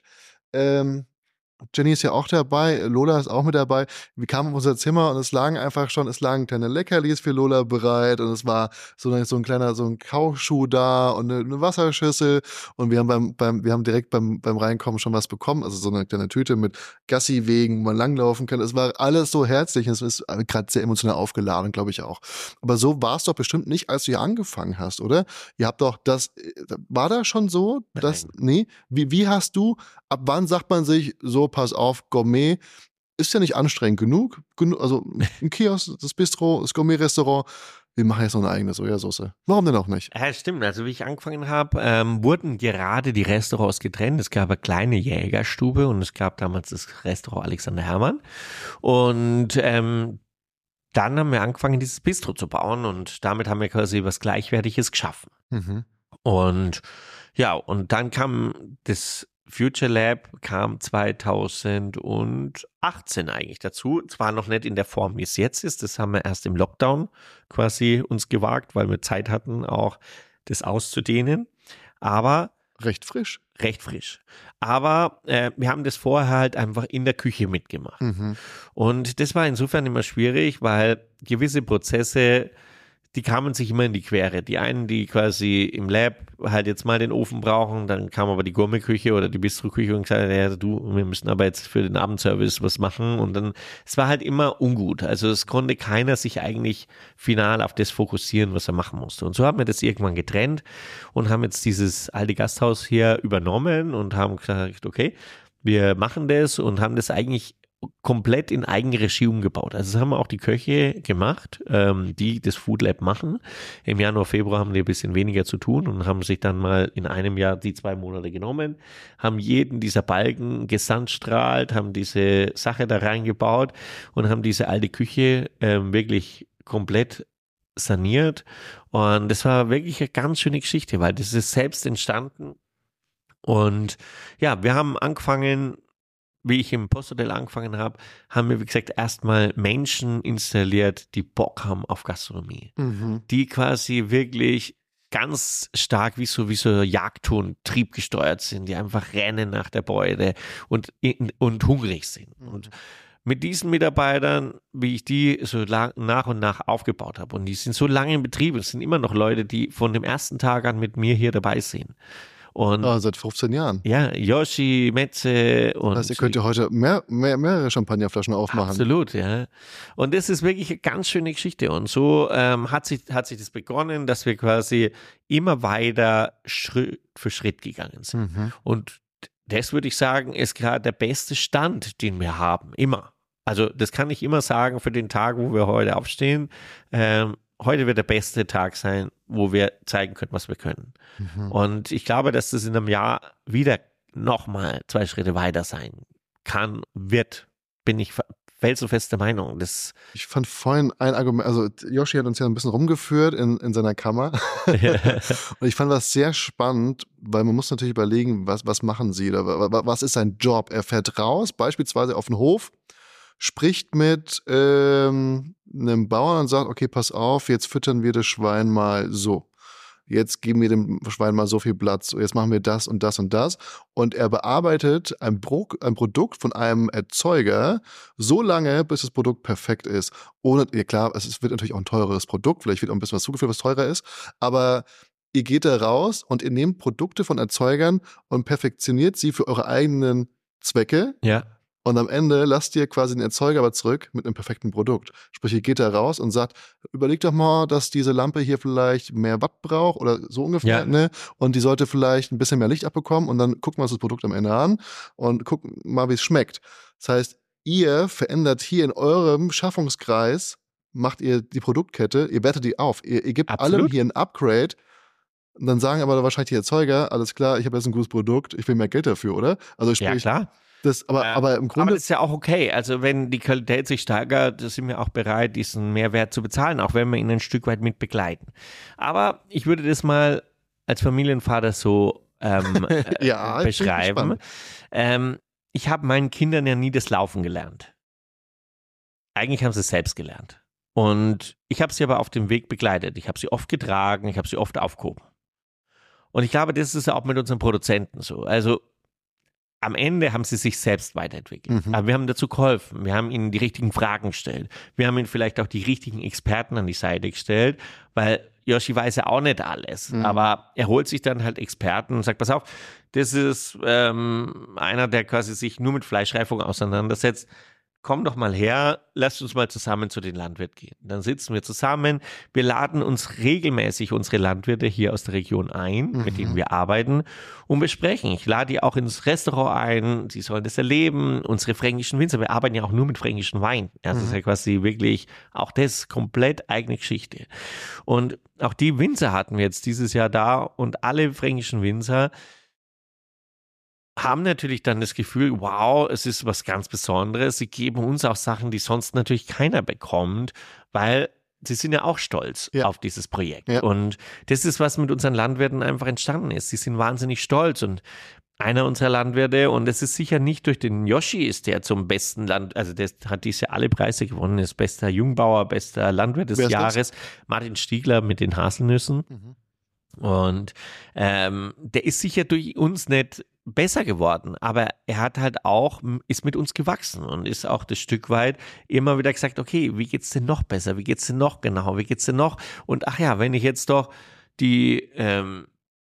Jenny ist ja auch dabei, Lola ist auch mit dabei. Wir kamen in unser Zimmer und es lagen kleine Leckerlis für Lola bereit und es war so ein Kauschuh da und eine Wasserschüssel und wir haben direkt beim Reinkommen schon was bekommen, also so eine kleine Tüte mit Gassi-Wegen, wo man langlaufen kann. Es war alles so herzlich und es ist gerade sehr emotional aufgeladen, glaube ich auch. Aber so war es doch bestimmt nicht, als du hier angefangen hast, oder? Ihr habt doch war das schon so? Nee? Wie hast du, ab wann sagt man sich so, pass auf, Gourmet ist ja nicht anstrengend genug. Also ein Kiosk, das Bistro, das Gourmet-Restaurant, wir machen jetzt noch eine eigene Sojasauce. Warum denn auch nicht? Ja, stimmt. Also wie ich angefangen habe, wurden gerade die Restaurants getrennt. Es gab eine kleine Jägerstube und es gab damals das Restaurant Alexander Hermann. Und dann haben wir angefangen, dieses Bistro zu bauen und damit haben wir quasi was Gleichwertiges geschaffen. Und ja, und dann kam das Future Lab 2018 eigentlich dazu. Zwar noch nicht in der Form, wie es jetzt ist. Das haben wir erst im Lockdown quasi uns gewagt, weil wir Zeit hatten, auch das auszudehnen. Aber Recht frisch. Aber wir haben das vorher halt einfach in der Küche mitgemacht. Und das war insofern immer schwierig, weil gewisse Prozesse, die kamen sich immer in die Quere. Die einen, die quasi im Lab halt jetzt mal den Ofen brauchen, dann kam aber die Gourmetküche oder die Bistro-Küche und gesagt, ja, wir müssen aber jetzt für den Abendservice was machen und dann, es war halt immer ungut. Also es konnte keiner sich eigentlich final auf das fokussieren, was er machen musste. Und so haben wir das irgendwann getrennt und haben jetzt dieses alte Gasthaus hier übernommen und haben gesagt, okay, wir machen das und haben das eigentlich komplett in Eigenregie umgebaut. Also das haben auch die Köche gemacht, die das Food Lab machen. Im Januar, Februar haben die ein bisschen weniger zu tun und haben sich dann mal in einem Jahr die 2 Monate genommen, haben jeden dieser Balken gesandstrahlt, haben diese Sache da reingebaut und haben diese alte Küche wirklich komplett saniert. Und das war wirklich eine ganz schöne Geschichte, weil das ist selbst entstanden. Und ja, wir haben angefangen, wie ich im Posthotel angefangen habe, haben wir, wie gesagt, erstmal Menschen installiert, die Bock haben auf Gastronomie. Die quasi wirklich ganz stark wie so Jagdhund triebgesteuert sind, die einfach rennen nach der Beute und hungrig sind. Und mit diesen Mitarbeitern, wie ich die so nach und nach aufgebaut habe, und die sind so lange im Betrieb, es sind immer noch Leute, die von dem ersten Tag an mit mir hier dabei sind. Und seit 15 Jahren. Ja, Yoshi, Metze und. Also ihr könnt ja heute mehrere Champagnerflaschen aufmachen. Absolut, ja. Und das ist wirklich eine ganz schöne Geschichte. Und so hat sich das begonnen, dass wir quasi immer weiter Schritt für Schritt gegangen sind. Und das würde ich sagen, ist gerade der beste Stand, den wir haben. Immer. Also das kann ich immer sagen für den Tag, wo wir heute aufstehen. Heute wird der beste Tag sein, wo wir zeigen können, was wir können. Und ich glaube, dass das in einem Jahr wieder nochmal 2 Schritte weiter sein kann, bin ich felsenfester Meinung. Ich fand vorhin ein Argument, also Yoshi hat uns ja ein bisschen rumgeführt in seiner Kammer. Und ich fand das sehr spannend, weil man muss natürlich überlegen, was machen sie oder was ist sein Job? Er fährt raus, beispielsweise auf den Hof, spricht mit einem Bauern und sagt, okay, pass auf, jetzt füttern wir das Schwein mal so. Jetzt geben wir dem Schwein mal so viel Platz, jetzt machen wir das und das und das. Und er bearbeitet ein Produkt von einem Erzeuger so lange, bis das Produkt perfekt ist. Ja klar, es wird natürlich auch ein teureres Produkt, vielleicht wird auch ein bisschen was zugefügt, was teurer ist, aber ihr geht da raus und ihr nehmt Produkte von Erzeugern und perfektioniert sie für eure eigenen Zwecke. Ja. Und am Ende lasst ihr quasi den Erzeuger aber zurück mit einem perfekten Produkt. Sprich, ihr geht da raus und sagt, überleg doch mal, dass diese Lampe hier vielleicht mehr Watt braucht oder so ungefähr, ne? Und die sollte vielleicht ein bisschen mehr Licht abbekommen und dann gucken wir uns das Produkt am Ende an und gucken mal, wie es schmeckt. Das heißt, ihr verändert hier in eurem Schaffungskreis, macht ihr die Produktkette, ihr wertet die auf. Ihr gebt allem hier ein Upgrade. Und dann sagen aber wahrscheinlich die Erzeuger, alles klar, ich habe jetzt ein gutes Produkt, ich will mehr Geld dafür, oder? Also sprich, ja, klar. Aber im Grunde. Aber das ist ja auch okay. Also wenn die Qualität sich steigert, sind wir auch bereit, diesen Mehrwert zu bezahlen, auch wenn wir ihn ein Stück weit mit begleiten. Aber ich würde das mal als Familienvater so beschreiben. Ich habe meinen Kindern ja nie das Laufen gelernt. Eigentlich haben sie es selbst gelernt. Und ich habe sie aber auf dem Weg begleitet. Ich habe sie oft getragen, ich habe sie oft aufgehoben. Und ich glaube, das ist ja auch mit unseren Produzenten so. Also am Ende haben sie sich selbst weiterentwickelt. Aber wir haben dazu geholfen. Wir haben ihnen die richtigen Fragen gestellt. Wir haben ihnen vielleicht auch die richtigen Experten an die Seite gestellt, weil Yoshi weiß ja auch nicht alles. Aber er holt sich dann halt Experten und sagt, pass auf, das ist einer, der quasi sich nur mit Fleischreifung auseinandersetzt. Komm doch mal her, lasst uns mal zusammen zu den Landwirten gehen. Dann sitzen wir zusammen, wir laden uns regelmäßig unsere Landwirte hier aus der Region ein, mit denen wir arbeiten und besprechen. Ich lade die auch ins Restaurant ein, sie sollen das erleben, unsere fränkischen Winzer, wir arbeiten ja auch nur mit fränkischen Wein. Das ist ja quasi wirklich auch das komplett eigene Geschichte. Und auch die Winzer hatten wir jetzt dieses Jahr da und alle fränkischen Winzer haben natürlich dann das Gefühl, wow, es ist was ganz Besonderes. Sie geben uns auch Sachen, die sonst natürlich keiner bekommt, weil sie sind ja auch stolz auf dieses Projekt. Ja. Und das ist, was mit unseren Landwirten einfach entstanden ist. Sie sind wahnsinnig stolz und einer unserer Landwirte, und es ist sicher nicht durch den Yoshi, ist der zum besten also der hat dieses Jahr alle Preise gewonnen, ist bester Jungbauer, bester Landwirt des Jahres, Martin Stiegler mit den Haselnüssen. Und der ist sicher durch uns nicht besser geworden, aber er hat halt auch, ist mit uns gewachsen und ist auch das Stück weit immer wieder gesagt, okay, wie geht's denn noch besser, wie geht's denn noch genauer, wie geht's denn noch? Und ach ja, wenn ich jetzt doch diese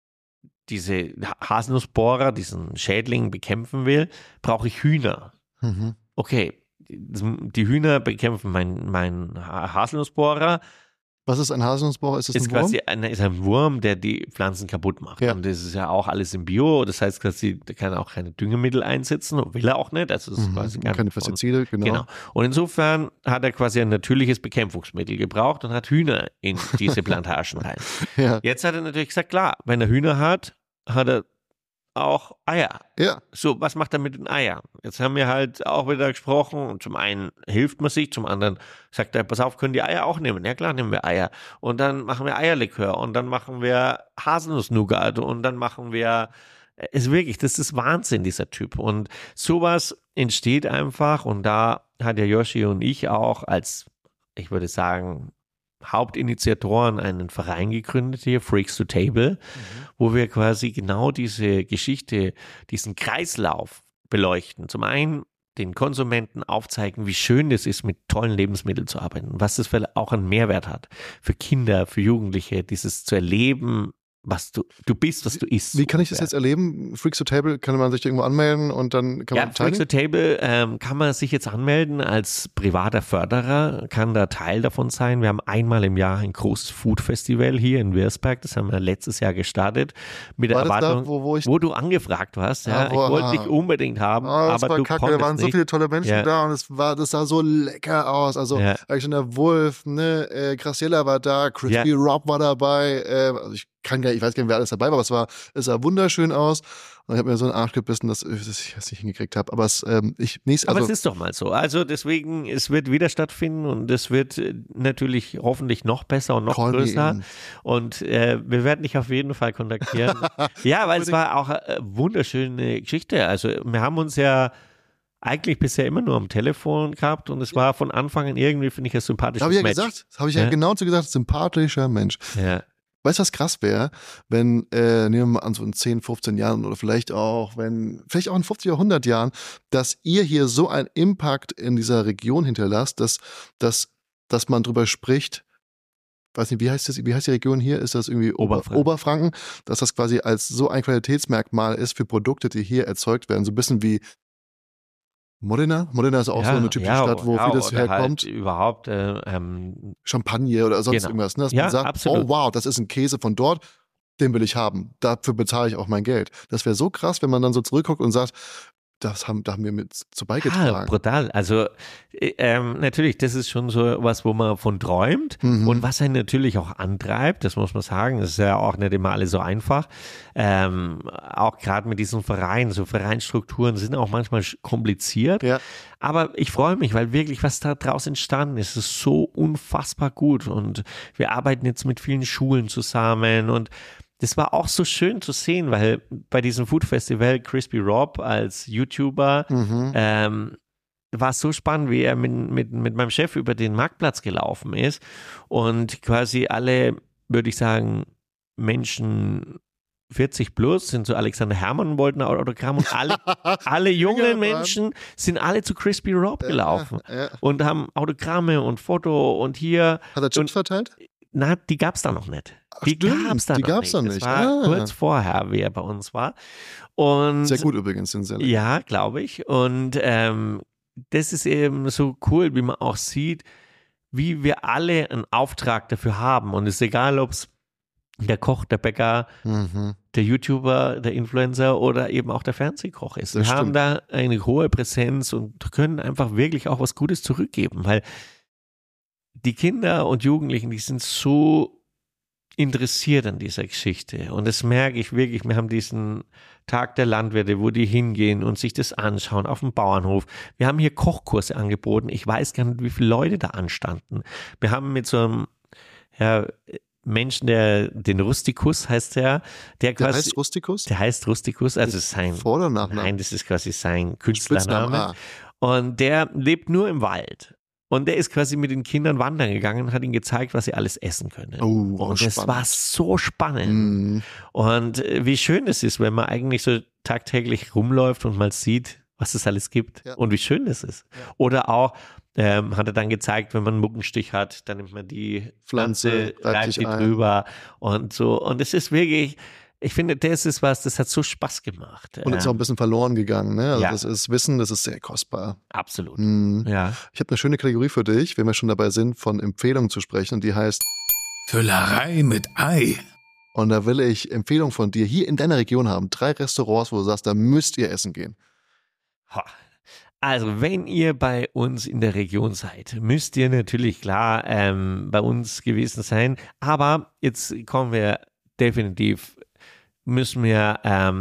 Haselnussbohrer, diesen Schädling bekämpfen will, brauche ich Hühner. Okay, die Hühner bekämpfen mein Haselnussbohrer. Was ist ein Haselnussbohrer? Ist das ein Wurm? Ist ein Wurm, der die Pflanzen kaputt macht. Ja. Und das ist ja auch alles im Bio. Das heißt, der kann auch keine Düngemittel einsetzen, will er auch nicht. Also das ist quasi keine Pestizide, genau. Und insofern hat er quasi ein natürliches Bekämpfungsmittel gebraucht und hat Hühner in diese Plantagen rein. Ja. Jetzt hat er natürlich gesagt, klar, wenn er Hühner hat, hat er auch Eier. Ja. So, was macht er mit den Eiern? Jetzt haben wir halt auch wieder gesprochen und zum einen hilft man sich, zum anderen sagt er, pass auf, können die Eier auch nehmen? Ja klar, nehmen wir Eier. Und dann machen wir Eierlikör und dann machen wir Haselnuss-Nougat und dann machen wir, ist wirklich, das ist Wahnsinn, dieser Typ. Und sowas entsteht einfach und da hat ja Yoshi und ich auch als, ich würde sagen, Hauptinitiatoren einen Verein gegründet hier, Freaks to Table, wo wir quasi genau diese Geschichte, diesen Kreislauf beleuchten. Zum einen den Konsumenten aufzeigen, wie schön es ist, mit tollen Lebensmitteln zu arbeiten, was das auch einen Mehrwert hat für Kinder, für Jugendliche, dieses zu erleben, was du bist, was du isst. Wie kann ich das jetzt erleben? Freaks to Table, kann man sich irgendwo anmelden und dann kann man teilnehmen? Freaks to Table kann man sich jetzt anmelden als privater Förderer, kann da Teil davon sein. Wir haben einmal im Jahr ein großes Food-Festival hier in Wirsberg, das haben wir letztes Jahr gestartet, mit der Erwartung, wo du angefragt warst. Ja, ich wollte dich unbedingt haben, aber du konntest nicht. Da waren so viele tolle Menschen da und das sah so lecker aus. Also Alexander Wolf, Graciela war da, Crispy Rob war dabei, also ich ich weiß gar nicht, wer alles dabei war, aber es sah wunderschön aus. Und ich habe mir so einen Arsch gebissen, dass ich es nicht hingekriegt habe. Aber es ist doch mal so. Also deswegen, es wird wieder stattfinden und es wird natürlich hoffentlich noch besser und noch größer. Und wir werden dich auf jeden Fall kontaktieren. Ja, weil es war auch eine wunderschöne Geschichte. Also wir haben uns ja eigentlich bisher immer nur am Telefon gehabt und es war von Anfang an irgendwie, finde ich, ein sympathisches Mensch. Das habe ich ja genau so gesagt, sympathischer Mensch. Ja. Weißt du, was krass wäre, wenn, nehmen wir mal an, so in 10, 15 Jahren oder vielleicht auch in 50 oder 100 Jahren, dass ihr hier so einen Impact in dieser Region hinterlasst, dass man drüber spricht, weiß nicht, wie heißt die Region hier? Ist das irgendwie Oberfranken? Dass das quasi als so ein Qualitätsmerkmal ist für Produkte, die hier erzeugt werden. So ein bisschen wie Modena. Modena ist auch so eine typische Stadt, wo vieles herkommt. Halt überhaupt Champagner oder sonst irgendwas. Ne? Dass man sagt, absolut. Oh wow, das ist ein Käse von dort, den will ich haben. Dafür bezahle ich auch mein Geld. Das wäre so krass, wenn man dann so zurückguckt und sagt, da haben wir mit zu beigetragen. Ja, brutal. Also natürlich, das ist schon so was, wo man von träumt und was einen natürlich auch antreibt, das muss man sagen, das ist ja auch nicht immer alles so einfach. Auch gerade mit diesen Vereinen, so Vereinsstrukturen sind auch manchmal kompliziert, aber ich freue mich, weil wirklich was da draus entstanden ist so unfassbar gut und wir arbeiten jetzt mit vielen Schulen zusammen und das war auch so schön zu sehen, weil bei diesem Food Festival Crispy Rob als YouTuber war es so spannend, wie er mit meinem Chef über den Marktplatz gelaufen ist und quasi alle, würde ich sagen, Menschen 40 plus sind zu Alexander Herrmann und wollten ein Autogramm und alle jungen Menschen sind alle zu Crispy Rob gelaufen und haben Autogramme und Foto und hier. Hat er Chips verteilt? Na, die gab es da noch nicht. Die gab es da noch nicht. Das war kurz vorher, wie er bei uns war. Und sehr gut übrigens, den Sender. Ja, glaube ich. Und das ist eben so cool, wie man auch sieht, wie wir alle einen Auftrag dafür haben. Und es ist egal, ob es der Koch, der Bäcker, der YouTuber, der Influencer oder eben auch der Fernsehkoch ist. Wir haben da eine hohe Präsenz und können einfach wirklich auch was Gutes zurückgeben, weil die Kinder und Jugendlichen, die sind so interessiert an dieser Geschichte und das merke ich wirklich. Wir haben diesen Tag der Landwirte, wo die hingehen und sich das anschauen auf dem Bauernhof. Wir haben hier Kochkurse angeboten. Ich weiß gar nicht, wie viele Leute da anstanden. Wir haben mit so einem Menschen, den Rustikus heißt der quasi. Heißt Rustikus? Der heißt Rustikus, also sein Vor- oder Nachname? Nein, das ist quasi sein Künstlername. Und der lebt nur im Wald. Und der ist quasi mit den Kindern wandern gegangen und hat ihnen gezeigt, was sie alles essen können. Und das war so spannend. Und wie schön es ist, wenn man eigentlich so tagtäglich rumläuft und mal sieht, was es alles gibt und wie schön es ist. Oder auch, hat er dann gezeigt, wenn man einen Mückenstich hat, dann nimmt man die Pflanze, reibt die drüber und so. Und es ist wirklich, ich finde, das ist was, das hat so Spaß gemacht. Und ist auch ein bisschen verloren gegangen, ne? Also das ist Wissen, das ist sehr kostbar. Absolut. Ja. Ich habe eine schöne Kategorie für dich, wenn wir schon dabei sind, von Empfehlungen zu sprechen. Und die heißt Füllerei mit Ei. Und da will ich Empfehlungen von dir hier in deiner Region haben. 3 Restaurants, wo du sagst, da müsst ihr essen gehen. Also, wenn ihr bei uns in der Region seid, müsst ihr natürlich klar bei uns gewesen sein. Aber jetzt kommen wir definitiv, müssen wir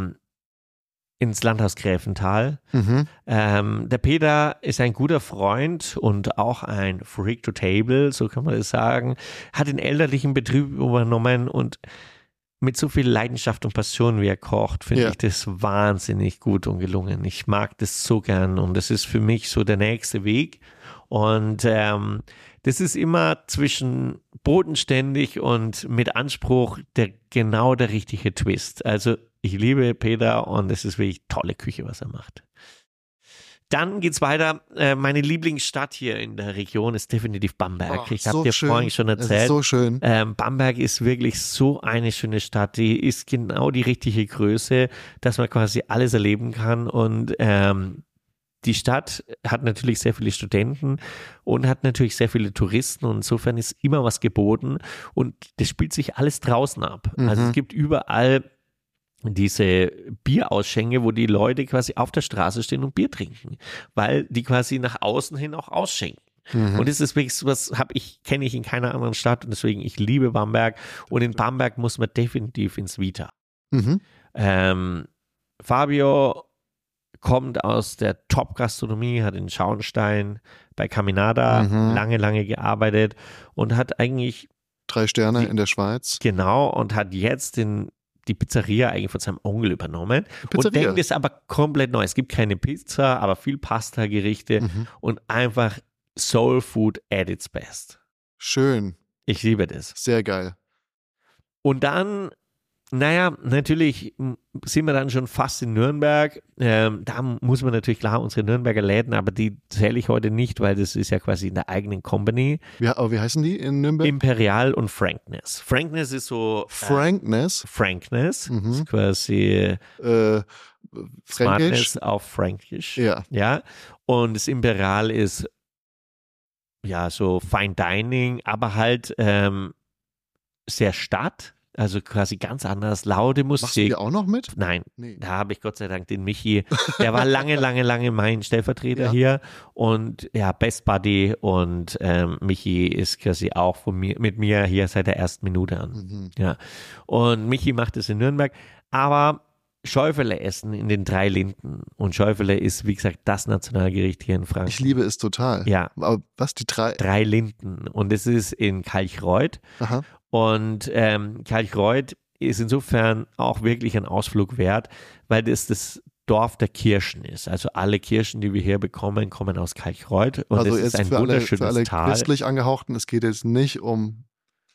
ins Landhaus Gräfenthal. Der Peter ist ein guter Freund und auch ein Freak to Table, so kann man das sagen. Hat den elterlichen Betrieb übernommen und mit so viel Leidenschaft und Passion, wie er kocht, finde ich das wahnsinnig gut und gelungen. Ich mag das so gern und das ist für mich so der nächste Weg. Und das ist immer zwischen bodenständig und mit Anspruch genau der richtige Twist. Also ich liebe Peter und es ist wirklich tolle Küche, was er macht. Dann geht's weiter. Meine Lieblingsstadt hier in der Region ist definitiv Bamberg. Ich habe dir vorhin schon erzählt. Das ist so schön. Bamberg ist wirklich so eine schöne Stadt. Die ist genau die richtige Größe, dass man quasi alles erleben kann. Und die Stadt hat natürlich sehr viele Studenten und hat natürlich sehr viele Touristen. Und insofern ist immer was geboten. Und das spielt sich alles draußen ab. Also es gibt überall diese Bierausschänke, wo die Leute quasi auf der Straße stehen und Bier trinken, weil die quasi nach außen hin auch ausschenken. Und das ist wirklich sowas, kenne ich in keiner anderen Stadt und deswegen, ich liebe Bamberg. Und in Bamberg muss man definitiv ins Vita. Fabio kommt aus der Top-Gastronomie, hat in Schauenstein bei Caminada lange gearbeitet und hat eigentlich 3 Sterne in der Schweiz. Genau, und hat jetzt die Pizzeria eigentlich von seinem Onkel übernommen. Und denkt es aber komplett neu. Es gibt keine Pizza, aber viel Pasta-Gerichte und einfach Soul Food at its best. Schön. Ich liebe das. Sehr geil. Und dann, natürlich sind wir dann schon fast in Nürnberg. Da muss man natürlich klar unsere Nürnberger Läden, aber die zähle ich heute nicht, weil das ist ja quasi in der eigenen Company. Aber wie heißen die in Nürnberg? Imperial und Frankness. Frankness ist so... Frankness? Frankness ist quasi... Smartness auf Fränkisch. Ja. Und das Imperial ist ja so Fine Dining, aber halt sehr Stadt. Also quasi ganz anders, laute Musik. Machst du die auch noch mit? Nein, da habe ich Gott sei Dank den Michi, der war lange mein Stellvertreter hier und ja, Best Buddy und Michi ist quasi auch mit mir hier seit der ersten Minute an. Ja. Und Michi macht es in Nürnberg, aber Schäufele essen in den 3 Linden und Schäufele ist, wie gesagt, das Nationalgericht hier in Franken. Ich liebe es total. Ja. Aber was, die 3? 3 Linden und es ist in Kalchreuth. Aha. Und Kalchreuth ist insofern auch wirklich ein Ausflug wert, weil das Dorf der Kirchen ist. Also alle Kirchen, die wir hier bekommen, kommen aus Kalchreuth. Und also es ist ein wunderschönes für alle Tal. Christlich Angehauchten, es geht jetzt nicht um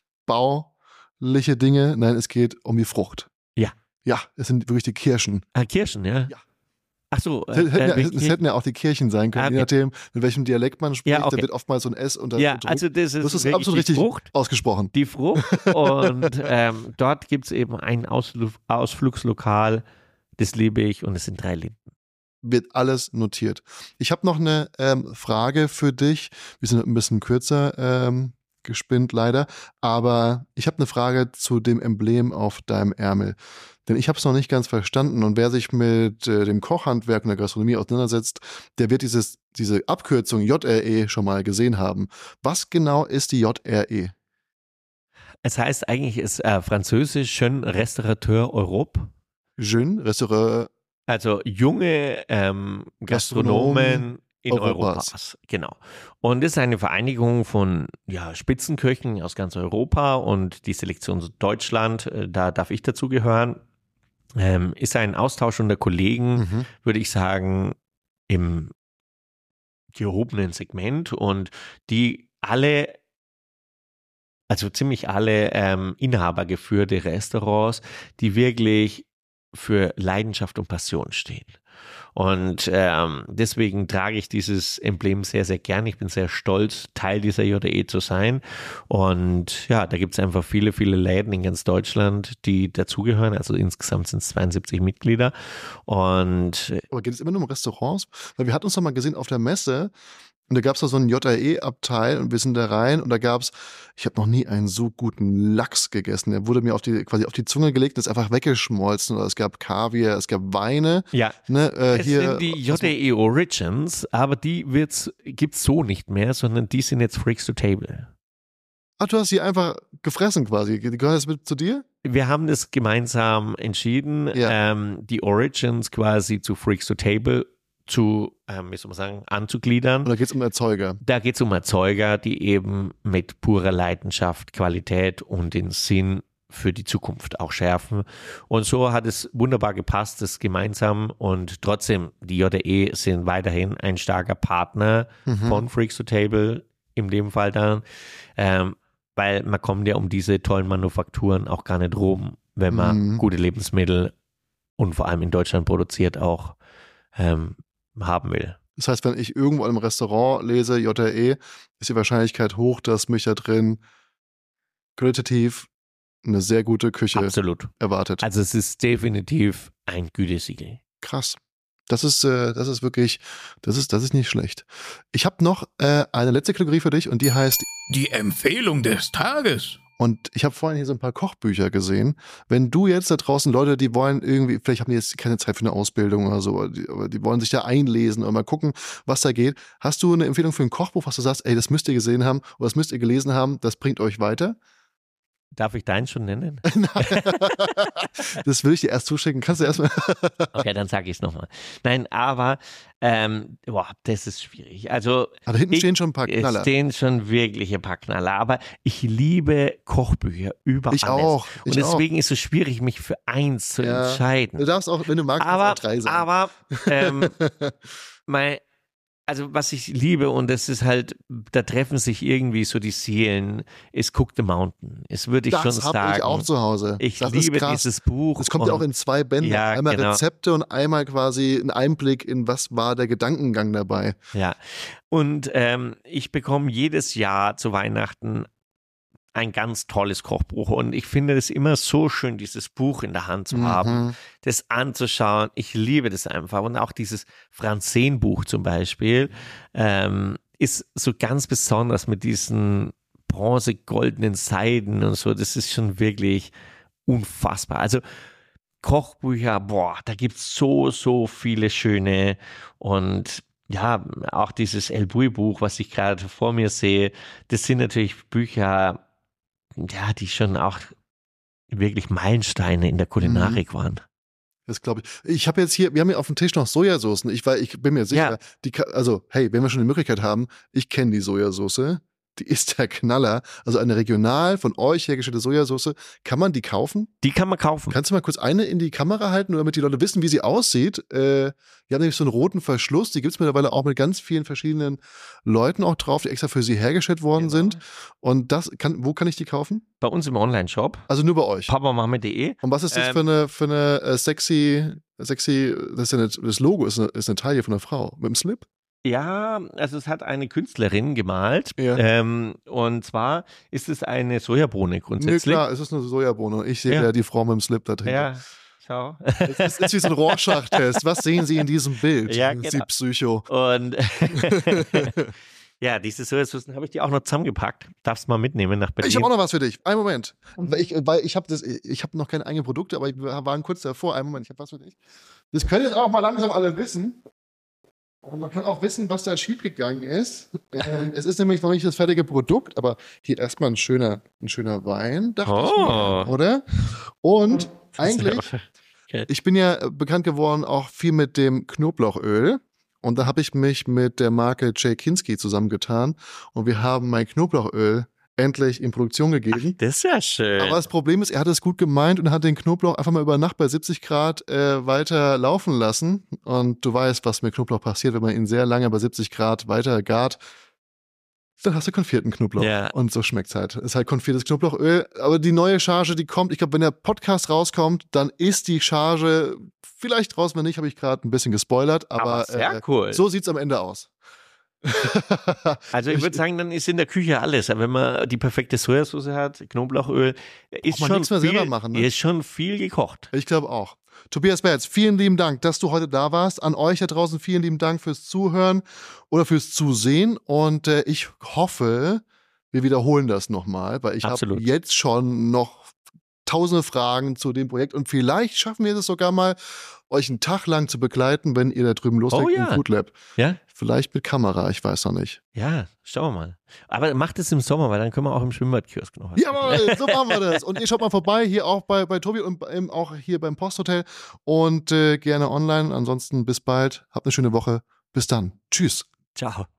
bauliche Dinge, nein, es geht um die Frucht. Ja. Ja, es sind wirklich die Kirchen. Kirchen, ja? Ja. Ach so. Es hätten ja auch die Kirchen sein können, je nachdem, mit welchem Dialekt man spricht. Da wird oftmals so ein S unter ja, also das ist absolut richtig Frucht, ausgesprochen. Die Frucht und dort gibt es eben ein Ausflugslokal, das liebe ich und es sind 3 Linden. Wird alles notiert. Ich habe noch eine Frage für dich. Wir sind ein bisschen kürzer gespinnt leider, aber ich habe eine Frage zu dem Emblem auf deinem Ärmel. Denn ich habe es noch nicht ganz verstanden und wer sich mit dem Kochhandwerk und der Gastronomie auseinandersetzt, der wird diese Abkürzung JRE schon mal gesehen haben. Was genau ist die JRE? Es heißt eigentlich, ist französisch Jeune Restaurateur Europe. Jeune Restaurateur. Also junge Gastronomen in Europas. Genau. Und es ist eine Vereinigung von Spitzenköchen aus ganz Europa und die Selektion Deutschland, da darf ich dazugehören. Ist ein Austausch unter Kollegen, würde ich sagen, im gehobenen Segment und die alle, also ziemlich alle inhabergeführte Restaurants, die wirklich für Leidenschaft und Passion stehen. Und deswegen trage ich dieses Emblem sehr, sehr gern. Ich bin sehr stolz, Teil dieser JRE zu sein. Und ja, da gibt es einfach viele, viele Läden in ganz Deutschland, die dazugehören. Also insgesamt sind es 72 Mitglieder. Und aber geht es immer nur um Restaurants? Weil wir hatten uns doch mal gesehen auf der Messe und da gab es da so einen JRE-Abteil und wir sind da rein und da gab es, ich habe noch nie einen so guten Lachs gegessen. Der wurde mir quasi auf die Zunge gelegt und ist einfach weggeschmolzen. Oder es gab Kaviar, es gab Weine. Ja, es sind die JRE Origins, aber die gibt's so nicht mehr, sondern die sind jetzt Freaks to Table. Ach, du hast sie einfach gefressen quasi. Die gehören jetzt mit zu dir? Wir haben das gemeinsam entschieden, die Origins quasi zu Freaks to Table anzugliedern. Und da geht es um Erzeuger. Da geht es um Erzeuger, die eben mit purer Leidenschaft, Qualität und den Sinn für die Zukunft auch schärfen. Und so hat es wunderbar gepasst, das gemeinsam und trotzdem, die JRE sind weiterhin ein starker Partner von Freaks to Table, in dem Fall dann, weil man kommt ja um diese tollen Manufakturen auch gar nicht rum, wenn man gute Lebensmittel und vor allem in Deutschland produziert auch haben will. Das heißt, wenn ich irgendwo in einem Restaurant lese, JRE, ist die Wahrscheinlichkeit hoch, dass mich da drin qualitativ eine sehr gute Küche erwartet. Also es ist definitiv ein Gütesiegel. Krass. Das ist wirklich, das ist nicht schlecht. Ich habe noch eine letzte Kategorie für dich und die heißt die Empfehlung des Tages. Und ich habe vorhin hier so ein paar Kochbücher gesehen. Wenn du jetzt da draußen Leute, die wollen irgendwie, vielleicht haben die jetzt keine Zeit für eine Ausbildung oder so, aber die wollen sich da einlesen oder mal gucken, was da geht. Hast du eine Empfehlung für ein Kochbuch, was du sagst, ey, das müsst ihr gesehen haben oder das müsst ihr gelesen haben, das bringt euch weiter? Darf ich deinen schon nennen? Das will ich dir erst zuschicken. Kannst du erstmal. Okay, dann sage ich es nochmal. Nein, aber das ist schwierig. Also Da hinten stehen schon ein paar Knaller. Es stehen schon wirklich ein paar Knaller. Aber ich liebe Kochbücher über Ich alles. auch. Und deswegen ist es schwierig, mich für eins zu entscheiden. Du darfst auch, wenn du magst, aber, auch 3 sagen. Aber also was ich liebe, und das ist halt, da treffen sich irgendwie so die Seelen, ist Cook the Mountain. Es würde ich schon sagen. Das habe ich auch zu Hause. Ich das liebe dieses Buch. Es kommt ja auch in 2 Bänden. Ja, einmal genau. Rezepte und einmal quasi ein Einblick in, was war der Gedankengang dabei. Ja, und ich bekomme jedes Jahr zu Weihnachten ein ganz tolles Kochbuch, und ich finde es immer so schön, dieses Buch in der Hand zu haben, das anzuschauen. Ich liebe das einfach, und auch dieses Franzen-Buch zum Beispiel ist so ganz besonders mit diesen bronze-goldenen Seiden und so. Das ist schon wirklich unfassbar. Also Kochbücher, da gibt es so viele schöne, und ja, auch dieses El Bulli-Buch, was ich gerade vor mir sehe, das sind natürlich Bücher, ja, die schon auch wirklich Meilensteine in der Kulinarik waren. Das glaube ich. Ich habe jetzt hier, wir haben hier auf dem Tisch noch Sojasoßen. Ich bin mir sicher, hey, wenn wir schon die Möglichkeit haben, ich kenne die Sojasauce. Die ist der Knaller. Also eine regional von euch hergestellte Sojasauce. Kann man die kaufen? Die kann man kaufen. Kannst du mal kurz eine in die Kamera halten, damit die Leute wissen, wie sie aussieht? Die haben nämlich so einen roten Verschluss. Die gibt es mittlerweile auch mit ganz vielen verschiedenen Leuten auch drauf, die extra für sie hergestellt worden sind. Und wo kann ich die kaufen? Bei uns im Online-Shop. Also nur bei euch. papamame.de. Und was ist das für eine sexy, das Logo ist eine Taille von einer Frau mit einem Slip? Ja, also es hat eine Künstlerin gemalt. Ja. Und zwar ist es eine Sojabohne grundsätzlich. Nee, klar, es ist eine Sojabohne. Ich sehe ja die Frau mit dem Slip da drin. Ja, schau. Es ist wie so ein Rorschach-Test. Was sehen Sie in diesem Bild? Ja, Sie genau. Psycho. Und ja, diese Sojasauce habe ich dir auch noch zusammengepackt. Darfst mal mitnehmen nach Berlin. Ich habe auch noch was für dich. Einen Moment. Weil ich habe noch keine eigenen Produkte, aber wir waren kurz davor. Einen Moment, ich habe was für dich. Das können jetzt auch mal langsam alle wissen. Und man kann auch wissen, was da schiefgegangen ist. Es ist nämlich noch nicht das fertige Produkt, aber hier erstmal ein schöner Wein, dachte ich mir, oder? Und eigentlich, ich bin ja bekannt geworden auch viel mit dem Knoblauchöl. Und da habe ich mich mit der Marke J. Kinski zusammengetan. Und wir haben mein Knoblauchöl endlich in Produktion gegeben. Das ist ja schön. Aber das Problem ist, er hat es gut gemeint und hat den Knoblauch einfach mal über Nacht bei 70 Grad weiter laufen lassen. Und du weißt, was mit Knoblauch passiert, wenn man ihn sehr lange bei 70 Grad weiter gart. Dann hast du konfierten Knoblauch. Ja. Und so schmeckt's halt. Es ist halt konfiertes Knoblauchöl. Aber die neue Charge, die kommt, ich glaube, wenn der Podcast rauskommt, dann ist die Charge vielleicht raus, wenn nicht, habe ich gerade ein bisschen gespoilert. Aber sehr cool. So sieht's am Ende aus. Also ich würde sagen, dann ist in der Küche alles. Wenn man die perfekte Sojasauce hat, Knoblauchöl, ist man nichts mehr selber machen, ne? Ist schon viel gekocht. Ich glaube auch. Tobias Bertz, vielen lieben Dank, dass du heute da warst. An euch da draußen vielen lieben Dank fürs Zuhören oder fürs Zusehen. Und ich hoffe, wir wiederholen das nochmal, weil ich habe jetzt schon noch tausende Fragen zu dem Projekt. Und vielleicht schaffen wir es sogar mal, euch einen Tag lang zu begleiten, wenn ihr da drüben loslegt im Food Lab. Ja? Vielleicht mit Kamera, ich weiß noch nicht. Ja, schauen wir mal. Aber macht es im Sommer, weil dann können wir auch im Schwimmbadkiosk noch was. Jawohl, so machen wir das. Und ihr schaut mal vorbei, hier auch bei Tobi und auch hier beim Posthotel und gerne online. Ansonsten bis bald. Habt eine schöne Woche. Bis dann. Tschüss. Ciao.